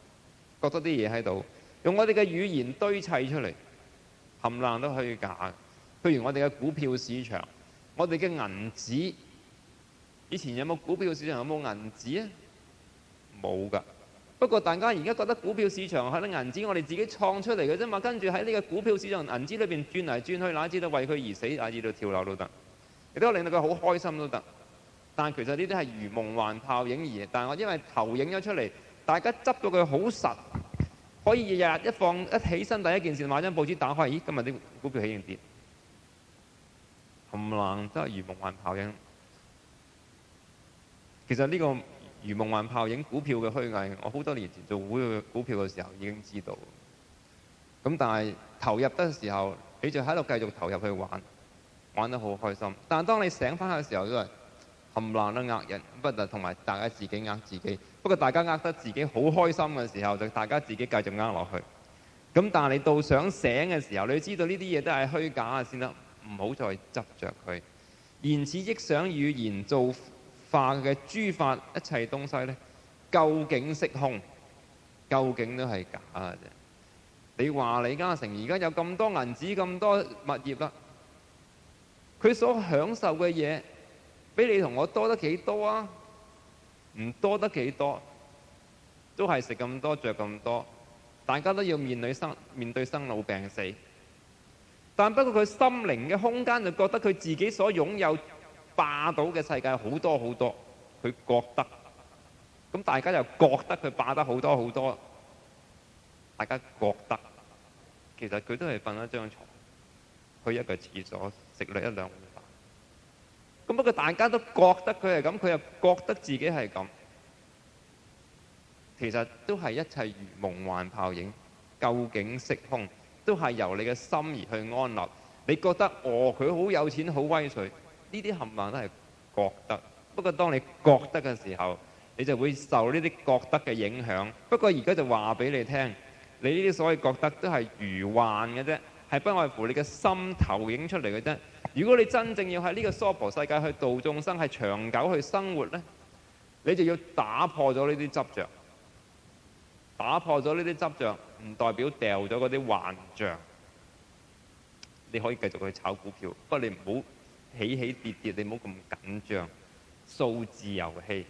覺得啲嘢喺度，用我哋嘅語言堆砌出嚟，冚唪唥都虛假。 譬如我哋嘅股票市場，我哋嘅銀紙，以前有冇股票市場，有冇銀紙啊？冇㗎。不過大家而家覺得股票市場係啲銀紙，我哋自己創出嚟嘅啫嘛。跟住喺呢個股票市場銀紙裏邊轉嚟轉去，乃至到為佢而死，乃至到跳樓都得，亦都令到佢好開心都得。但其實呢啲係如夢幻泡影而，但係我因為投影咗出嚟，大家執到佢好實，可以日日一起身第一件事買張報紙打開，咦，今日啲股票起定跌，冚唪唥都係如夢幻泡影。其實呢個如夢幻泡影股票嘅虛偽，我好多年前做股票嘅時候已經知道。咁但係投入得嘅時候，你就喺度繼續投入去玩，玩得好開心。但係當你醒翻嘅時候，都係冚唪唥都呃人，不過同埋大家自己呃自己。不過大家呃得自己好開心嘅時候，就大家自己繼續呃落去。咁但係你到想醒嘅時候，你要知道呢啲嘢都係虛假嘅先得，唔好再執着佢。言辭憶想語言造化嘅諸法一切東西呢，究竟色空，究竟都係假嘅啫。你話李嘉誠而家有咁多銀紙咁多物業啦，佢所享受嘅嘢比你同我多得幾多啊？唔多得幾多，都係食咁多着咁多，大家都要面對生老病死。但不過佢心靈嘅空間就覺得佢自己所擁有霸到嘅世界好多好多，佢覺得，咁大家又覺得佢霸得好多好多，大家覺得其實佢都係瞓一張床，去一個廁所，食咗一兩碗飯。咁不過大家都覺得佢係咁，佢又覺得自己係咁，其實都係一切如夢幻泡影，究竟色空，都係由你嘅心而去安立。你覺得佢好有錢好威水，呢啲冚唪唥都係覺得。不過當你覺得嘅時候，你就會受呢啲覺得嘅影響。不過而家就話俾你聽，你呢啲所謂覺得都係如幻嘅啫，係不外乎你嘅心投影出嚟嘅啫。如果你真正要喺呢個娑婆世界去度眾生，係長久去生活呢，你就要打破咗呢啲執着。打破咗呢啲執着，唔代表掉咗嗰啲幻象。你可以繼續去炒股票，不過你唔好起起跌跌，你唔好咁緊張。數字遊戲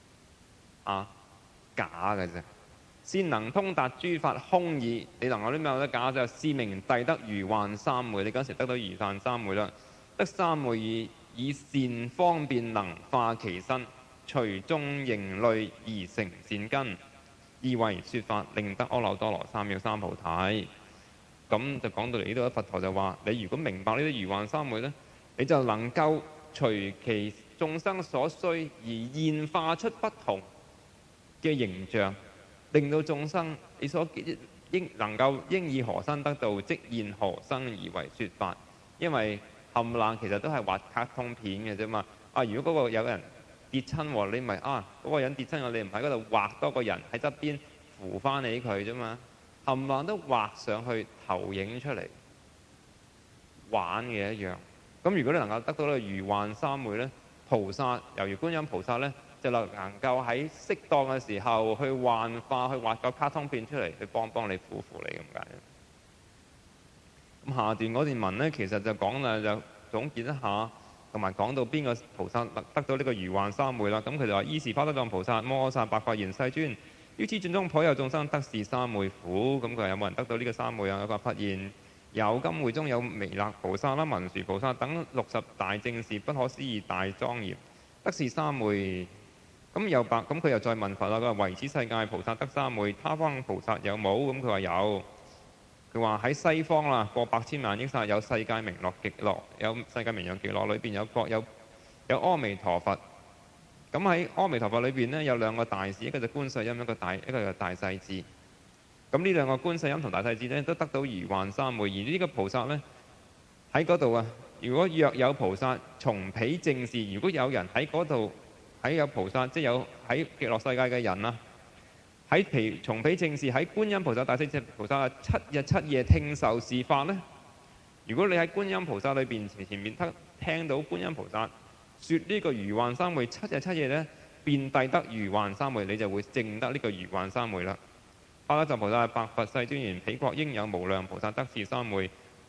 假嘅啫。先能通達諸法空義，你能夠啲咩有得假就是名諦得如幻三昧。你嗰時得到如幻三昧啦，得三昧以善方便能化其身，隨眾形類而成善根，意為說法，令得阿耨多羅三藐三菩提。咁就講到嚟呢度，佛陀就話：你如果明白呢啲如幻三昧呢，你就能夠隨其眾生所需而現化出不同嘅形象，令到眾生你所能夠應以何身得到，即現何身而為說法。因為冚唪唥其實都係畫卡通片嘅啫嘛。如果嗰個有人跌親，你咪嗰個人跌親，你唔喺嗰度畫多個人喺側邊扶翻起佢啫嘛。冚唪唥都畫上去投影出嚟玩嘅一樣。咁如果你能夠得到呢個如幻三昧呢，菩薩猶如觀音菩薩呢，就能夠喺適當嘅時候去幻化，去畫個卡通片出嚟，去幫你扶你咁解。咁下段嗰段文呢，其實就講啦，就總結一下，同埋講到邊個菩薩得到呢個如幻三昧啦。咁佢就話：依時花德藏菩薩摩薩白法言世尊，於此轉中頗有眾生得是三昧苦。咁佢話有冇人得到呢個三昧啊？有個佛言：有。今會中有彌勒菩薩啦、文殊菩薩等60大正士，不可思議大莊嚴，得是三昧。咁又白，咁佢又再問佛啦。佢話：唯此世界菩薩得三昧，他方菩薩有冇？咁佢話有。佢話喺西方啦，過百千萬億剎有世界名樂極樂，有世界名揚極樂裏邊有阿彌陀佛。咁喺阿彌陀佛裏邊呢，有兩個大士，一個就觀世音，一個就大勢至。咁呢兩個觀世音同大勢至呢，都得到如幻三昧。而呢個菩薩呢，喺嗰度如果若有菩薩從彼正士，如果有人喺嗰度，喺有菩薩，即係有喺極樂世界嘅人喺從彼正士喺觀音菩薩、大勢至菩薩7日7夜聽受是法呢，如果你喺觀音菩薩裏邊前面聽到觀音菩薩說呢個如幻三昧7日7夜呢，便諦得如幻三昧，你就會證得呢個如幻三昧啦。花德藏菩薩白佛世尊言：彼國應有無量菩薩得是三昧，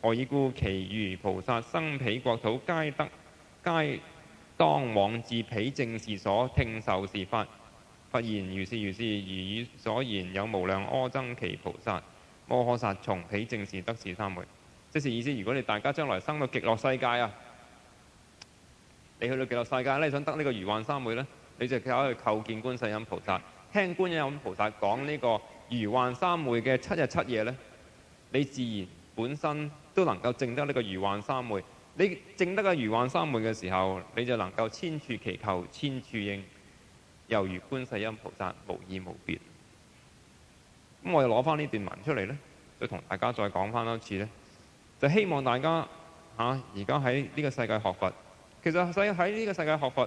何以故？其餘菩薩生彼國土，皆當往至彼正事所聽受是法。佛言：如是如是，如汝所言，有無量阿僧祇菩薩摩訶薩從彼正事得是三昧。即是意思，如果你大家將來生到極樂世界啊，你去到極樂世界咧，你想得呢個如幻三昧呢，你就可以構見觀世音菩薩，聽觀音菩薩講呢個如幻三昧嘅7日7夜呢，你自然本身都能夠證得呢個如幻三昧。你證得個如幻三昧嘅時候，你就能夠千處祈求千處應，猶如觀世音菩薩無異無別。咁我又攞翻呢段文出嚟呢，就同大家再講翻多次呢，就希望大家而家喺呢個世界學佛，其實喺呢個世界學佛，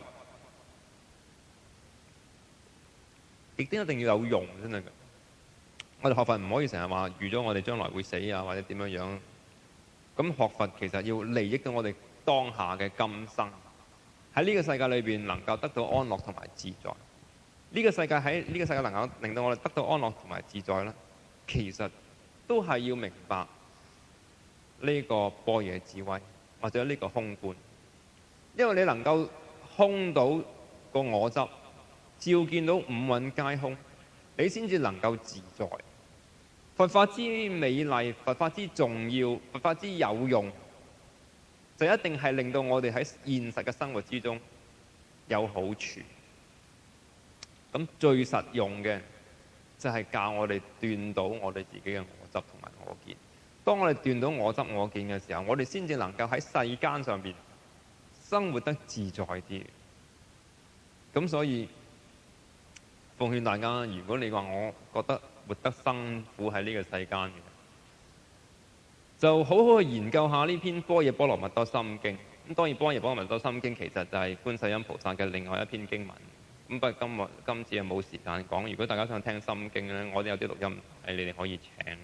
亦都一定要有用真係㗎。我哋學佛唔可以成日話預咗我哋將來會死啊，或者點樣樣。咁學佛其實要利益到我哋當下嘅今生，喺呢個世界裏邊能夠得到安樂同埋自在。呢個世界喺呢個世界能夠令到我哋得到安樂同埋自在呢，其實都係要明白呢個般若智慧或者呢個空觀，因為你能夠空到個我執，照見到五蘊皆空，你先至能夠自在。佛法之美麗，佛法之重要，佛法之有用，就一定係令到我哋喺現實嘅生活之中有好處。咁最實用嘅就係教我哋斷到我哋自己嘅我執同埋我見。當我哋斷到我執我見嘅時候，我哋先至能夠喺世間上邊生活得自在啲。咁所以奉勸大家，如果你話我覺得活得辛苦喺呢個世間嘅，就好好去研究下呢篇《般若波羅蜜多心經》。咁當然，《般若波羅蜜多心經》其實就係觀世音菩薩嘅另外一篇經文。咁不過今次冇時間講。如果大家想聽心經呢，我哋有啲錄音係你哋可以請。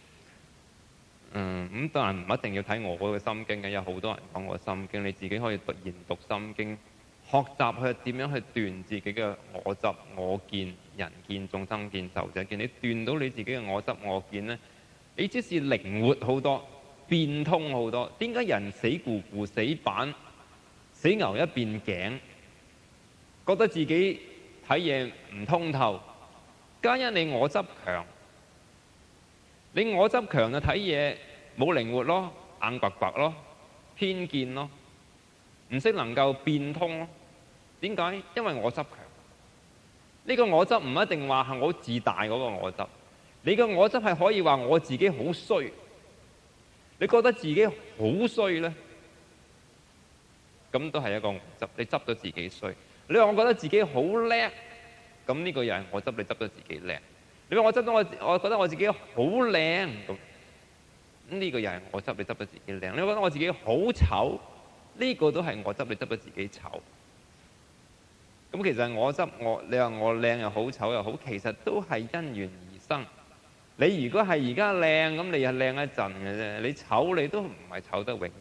咁當然唔一定要睇我嗰個心經嘅，有好多人講我心經，你自己可以研讀心經，學習去點樣去斷自己嘅我執我見、人見、眾生見、壽者見。你斷到你自己嘅我執我見呢，你即是靈活好多，變通好多。點解人死咕咕、死板、死牛一邊頸，覺得自己睇嘢唔通透？皆因你我執強。你我執強就睇嘢冇靈活咯，硬白白咯，偏見咯，唔識能夠變通咯。點解？因為我執強。呢個我執唔一定話係我自大嗰個我執，你個我執係可以話我自己好衰。你覺得自己好衰呢？咁都係一個我執，你執咗自己衰。你話我覺得自己好叻，咁呢個又係我執，你執咗自己叻。你話我覺得我自己好靚，咁呢個又係我執，你執咗自己靚。你覺得我自己好醜，呢個都係我執，你執咗自己醜。咁其實我執你話我靚又好，醜又好，其實都係因緣而生。你如果係而家靚，咁你係靚一陣嘅啫。你醜你都唔係醜得永遠。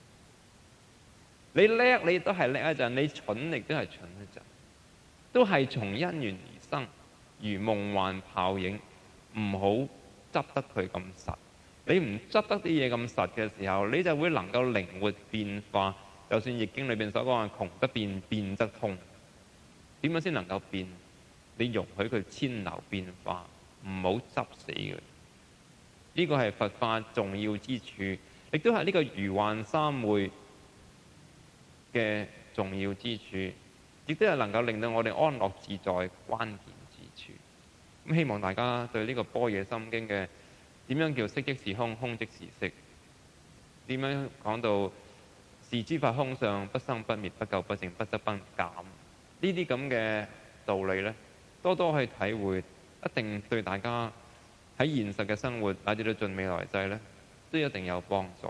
你叻你都係叻一陣，你蠢亦都係蠢一陣，都係從因緣而生。如夢幻泡影，唔好執得佢咁實。你唔執得啲嘢咁實嘅時候，你就會能夠靈活變化。就算易經裏邊所講嘅窮則變，變則通。點樣先能夠變？你容許佢遷流變化，唔好執死佢。呢個係佛法重要之處，亦都係呢個如幻三昧嘅重要之處，亦都係能夠令到我哋安樂自在關鍵之處。咁希望大家對呢個般若心經嘅點樣叫色即是空，空即是色，點樣講到是諸法空相，不生不滅，不垢不淨，不增不減，呢啲咁嘅道理呢，多多去體會，一定對大家喺現實嘅生活乃至到盡未來際呢，都一定有幫助。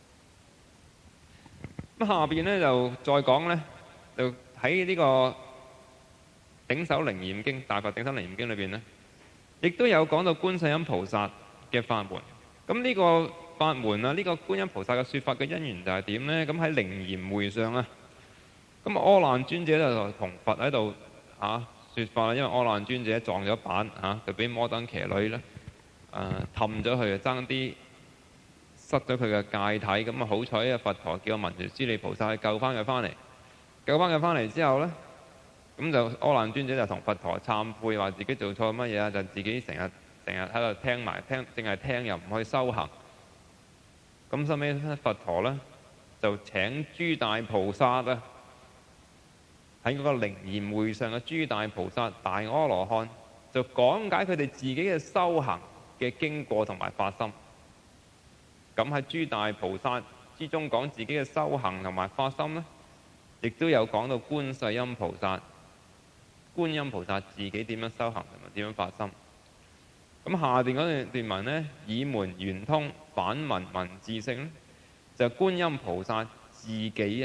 咁下邊呢，就再講呢，就喺呢個頂首楞嚴經，大佛頂首楞嚴經裏邊呢，亦都有講到觀世音菩薩嘅法門。咁呢個法門啊，呢個觀音菩薩嘅說法嘅因緣就係點呢？咁喺楞嚴會上啊，咁阿難尊者就同佛喺度說法啦。因為阿難尊者撞咗板就俾摩登騎女咧氹咗佢，爭啲失咗佢嘅戒體。咁啊好彩啊，佛陀叫文殊師利菩薩去救翻佢翻嚟。救翻佢翻嚟之後呢，咁就阿難尊者就同佛陀懺悔，話自己做錯乜嘢啊，就自己成日喺度聽，淨係聽又唔去修行。咁收尾佛陀呢，就請諸大菩薩啊，喺嗰個靈驗會上嘅諸大菩薩、大阿羅漢，就講解佢哋自己嘅修行嘅經過同埋發心。咁喺諸大菩薩之中講自己嘅修行同埋發心呢，亦都有講到觀世音菩薩、觀音菩薩自己點樣修行同埋點樣發心。咁下邊嗰段文呢，以門圓通反聞聞自性呢，就觀音菩薩自己啊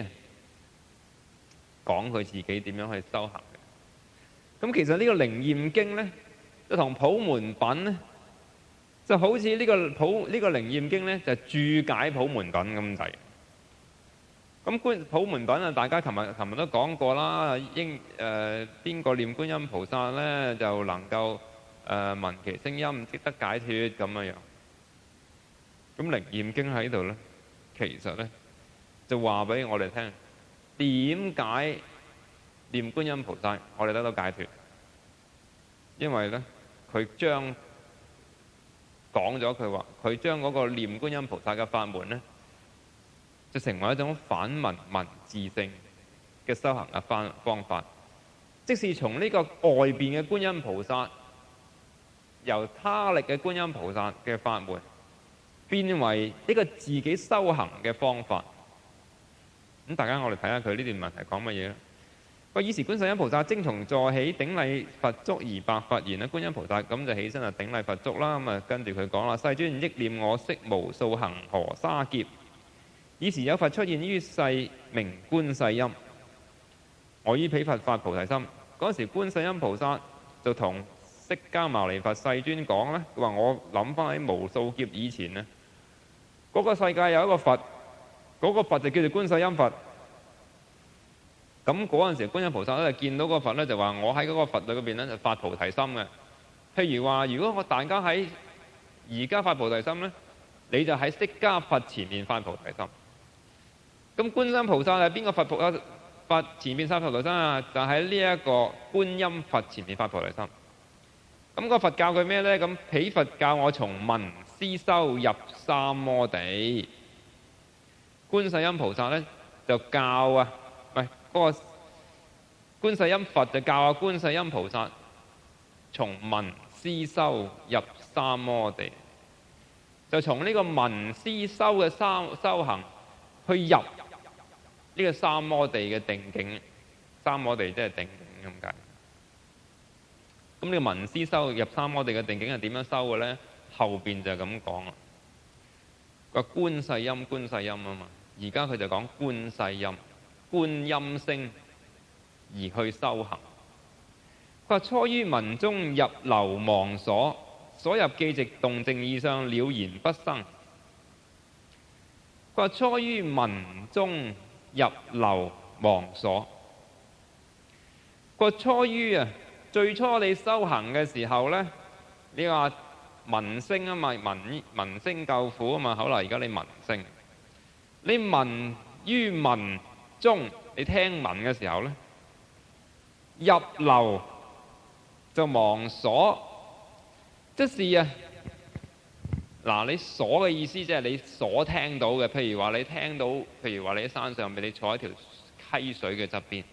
講佢自己點樣去修行嘅。咁其實呢個靈驗經呢，就同普門品呢，就好似呢個靈驗經呢，就注解普門品咁滯。咁普門品啊，大家琴日都講過啦，邊個念觀音菩薩呢，就能夠聞其聲音，即得解脫咁樣。咁靈驗經喺度呢，其實呢，就話俾我哋聽，點解念觀音菩薩我哋得到解脫？因為呢，佢將講咗佢話，佢將嗰個念觀音菩薩嘅法門呢，就成為一種反聞聞自性嘅修行嘅方法。即是從呢個外邊嘅觀音菩薩，由他力嘅觀音菩薩嘅法門，變為一個自己修行嘅方法。咁大家我哋睇下佢呢段問題講乜嘢咧？個爾時觀世音菩薩精從座起，頂禮佛足而白佛言啦，觀音菩薩咁就起身啊，頂禮佛足啦。咁啊跟住佢講啦：世尊憶念我昔無數恒河沙劫，爾時有佛出現於世，名觀世音。我於彼佛發菩提心。嗰時觀世音菩薩就同釋迦牟尼佛世尊講呢，佢話我諗翻喺無數劫以前呢，嗰個世界有一個佛，嗰個佛就叫做觀世音佛。咁嗰陣時觀音菩薩咧就見到個佛咧，就話我喺嗰個佛裏邊咧就發菩提心嘅。譬如話，如果大家喺而家發菩提心呢，你就喺釋迦佛前面發菩提心。咁觀音菩薩係邊個佛前面發菩提心啊？就喺呢一個觀音佛前面發菩提心。咁個佛教佢咩呢？咁彼佛教我從聞思修入三摩地。觀世音菩薩呢，就教啊，唔係嗰個觀世音佛就教啊觀世音菩薩從聞思修入三摩地，就從呢個聞思修嘅修行去入呢個三摩地嘅定境。三摩地即係定境咁解。咁呢個聞思修入三摩地嘅定境係點樣修嘅呢？後邊就咁講啦。個觀世音觀世音啊嘛，而家佢就講觀世音，觀音聲而去修行。佢話初於聞中入流忘所，所入既寂動靜意相了然不生。佢話初於聞中入流忘所。佢話初於啊，最初你修行嘅時候呢，你話聞聲啊嘛，聞聲救苦啊嘛。好啦，而家你聞聲，你聞於聞中，你聽聞嘅時候呢，入流就忘所，即是啊，嗱，你所嘅意思即係你所聽到嘅。譬如話你聽到，譬如話你喺山上面，你坐喺條溪水嘅側邊。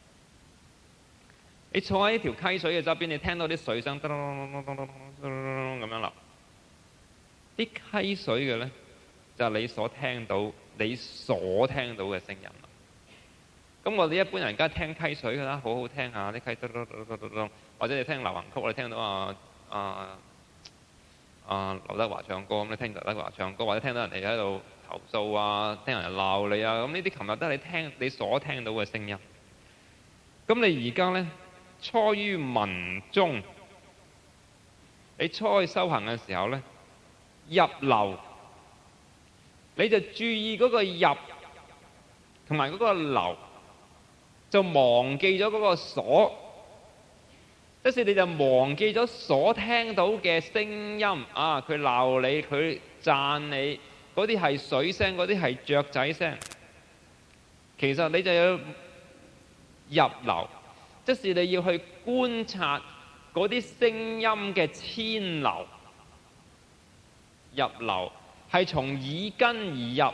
你坐喺條溪水嘅側邊，你聽到啲水聲咚咚咚咚咁樣流。啲溪水嘅呢，就係你所聽到嘅聲音啦。咁我哋一般人家聽溪水㗎啦，好好聽下啲溪咚咚咚咚咚，或者你聽流行曲，你聽到劉德華唱歌，咁你聽劉德華唱歌，或者聽到人哋喺度投訴啊，聽人鬧你啊，咁呢啲琴日都係你所聽到嘅聲音。咁你而家呢，初於聞中，你初去修行嘅時候呢，入流，你就注意嗰個入同埋嗰個流，就忘記咗嗰個所，即是你就忘記咗所聽到嘅聲音啊！佢鬧你，佢讚你， 嗰啲係水聲，嗰啲係雀仔聲。其實你就要入流，即是你要去觀察嗰啲聲音嘅遷流。入流係從耳根而入，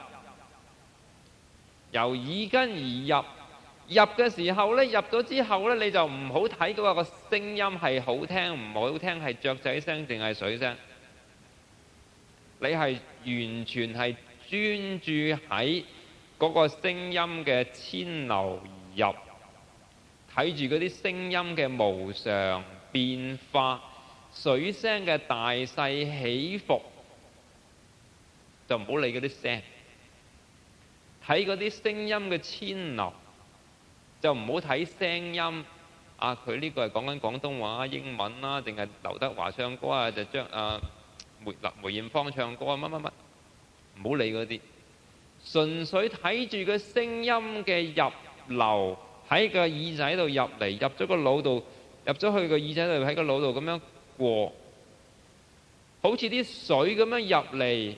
由耳根而入。入嘅時候呢，入咗之後呢，你就唔好睇嗰個聲音係好聽唔好聽，係雀仔聲定係水聲。你係完全係專注喺嗰個聲音嘅遷流而入，睇住嗰啲聲音嘅無常變化，水聲嘅大細起伏，就唔好理嗰啲聲，睇嗰啲聲音嘅遷流。就唔好睇聲音啊！佢呢個係講緊廣東話、英文啦，定係劉德華唱歌啊？就將梅艷芳唱歌啊？乜乜乜，唔好理嗰啲，純粹睇住個聲音嘅入流喺個耳仔度入嚟，入咗個腦度，入咗去個耳仔度，喺個腦度咁樣過，好似啲水咁樣入嚟。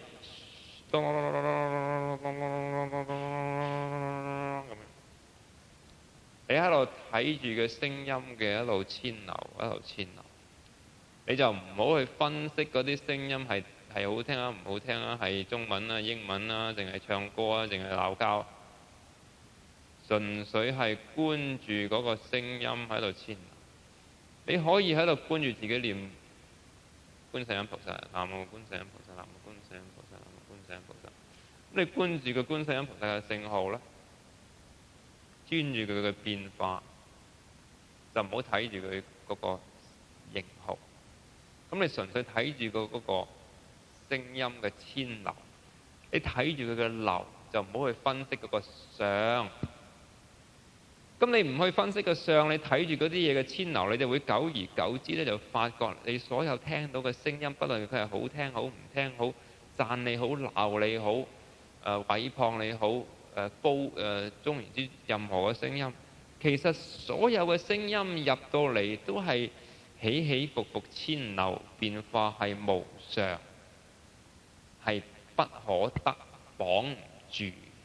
你喺度睇住個聲音嘅一路遷流，一路遷流，你就唔好去分析嗰啲聲音係好聽啊，唔好聽啊，係中文啊、英文啊，定係唱歌啊，定係鬧交。純粹係觀住嗰個聲音喺度遷流。你可以喺度觀住自己念觀世音菩薩，南無觀世音菩薩，南無觀世音菩薩，南無觀世音菩薩。咁你觀住個觀世音菩薩嘅聖號咧，專注佢嘅變化，就唔好睇住佢嗰個型號。咁你純粹睇住嗰個聲音嘅遷流，你睇住佢嘅流，就唔好去分析嗰個相。咁你唔去分析個相，你睇住嗰啲嘢嘅遷流，你就會久而久之咧，就發覺你所有聽到嘅聲音，不論佢係好聽好唔聽好，讚你好鬧你好，毀謗你好，總言之任何嘅聲音，其實所有嘅聲音入到嚟都係起起伏伏、遷流變化，係無常，係不可得，綁唔住。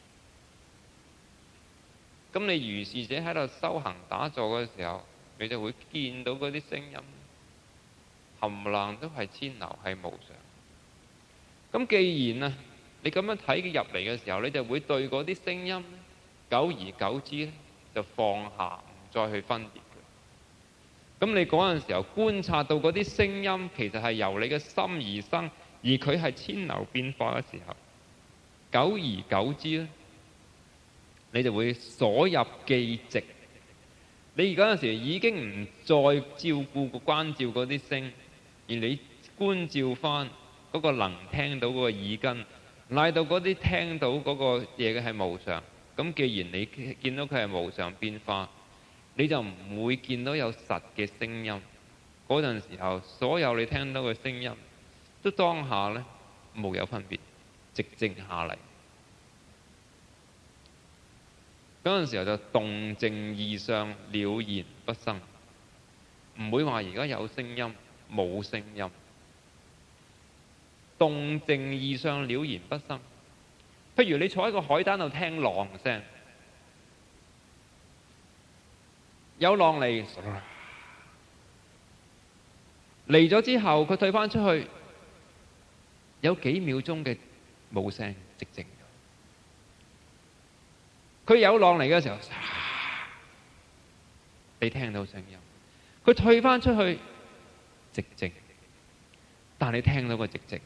咁你如是者喺度修行打坐嘅時候，你就會見到嗰啲聲音冚唪唥都係遷流，係無常。咁既然啊，你咁樣睇佢入嚟嘅時候，你就會對嗰啲聲音久而久之咧就放下，唔再去分別佢。咁你嗰陣時候觀察到嗰啲聲音其實係由你嘅心而生，而佢係遷流變化嘅時候，久而久之咧，你就會所入既寂。你嗰陣時已經唔再照顧關照嗰啲聲，而你觀照翻嗰個能聽到嗰個耳根，乃到嗰啲聽到嗰個嘢嘅係無常。咁既然你見到佢係無常變化，你就唔會見到有實嘅聲音。嗰陣時候，所有你聽到嘅聲音，都當下呢無有分別，寂靜下嚟。嗰陣時候就動靜異相，了然不生，唔會話而家有聲音冇聲音。動靜異相，了然不生。譬如你坐喺個海灘度聽浪聲，有浪嚟咗之後，佢退返出去，有幾秒鐘嘅冇聲寂靜。佢有浪嚟嘅時候，你聽到聲音；佢退返出去，寂靜，但你聽到個寂靜。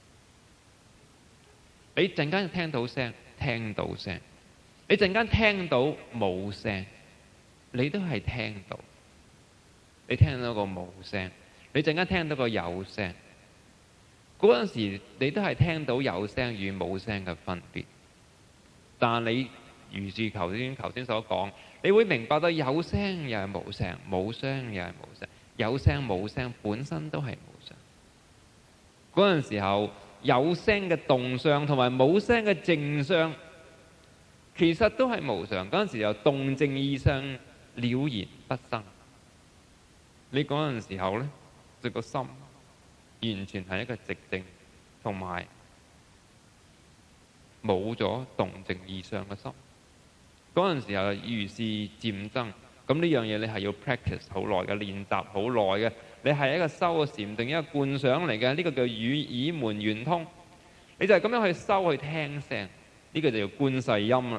你陣間聽到聲，聽到聲；你陣間聽到冇聲，你都係聽到。你聽到個冇聲，你陣間聽到個有聲。嗰陣時，你都係聽到有聲與冇聲嘅分別，但你如是頭先所講，你會明白到有聲又係冇聲，冇聲又係冇聲，有聲冇聲本身都係無常。嗰陣時候，有聲嘅動相同埋冇聲嘅靜相，其實都係無常。嗰陣時候動靜異相，了然不生。你嗰陣時候呢，就個心完全係一個寂靜同埋冇咗動靜而上嘅心。嗰陣時候如是漸增，咁呢樣嘢你係要 practice 好耐嘅，練習好耐嘅。你係一個修嘅禪定，一個觀想嚟嘅，呢個叫耳門圓通。你就係咁樣去修去聽聲，呢個就叫觀世音啦。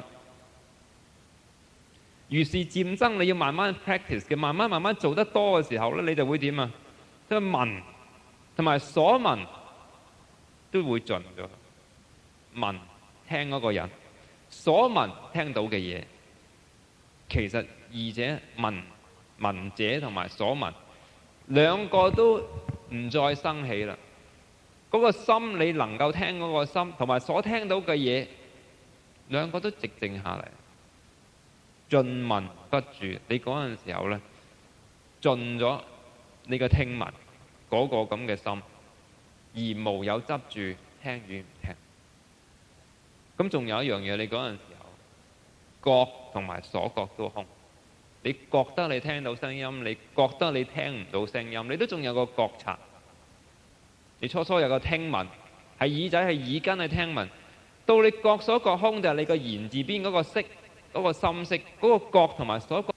如是漸增，你要慢慢 practice 嘅，慢慢做得多嘅時候咧，你就會點啊？即係聞同埋所聞都會盡咗。聞聽嗰個人，所聞聽到嘅嘢，其實二者聞者同埋所聞兩個都唔再生起啦。嗰個心你能夠聽嗰個心，同埋所聽到嘅嘢，兩個都寂靜下嚟。盡聞不住，你嗰陣時候呢，盡咗你嘅聽聞嗰個咁嘅心，而無有執住聽與唔聽。咁仲有一樣嘢，你嗰陣時候覺同埋所覺都空。你覺得你聽到聲音，你覺得你聽唔到聲音，你都仲有個覺察。你初初有個聽聞，係耳仔係耳根去聽聞，到你覺所覺空就係你個言字邊嗰個識。嗰個心識，嗰個覺同埋所覺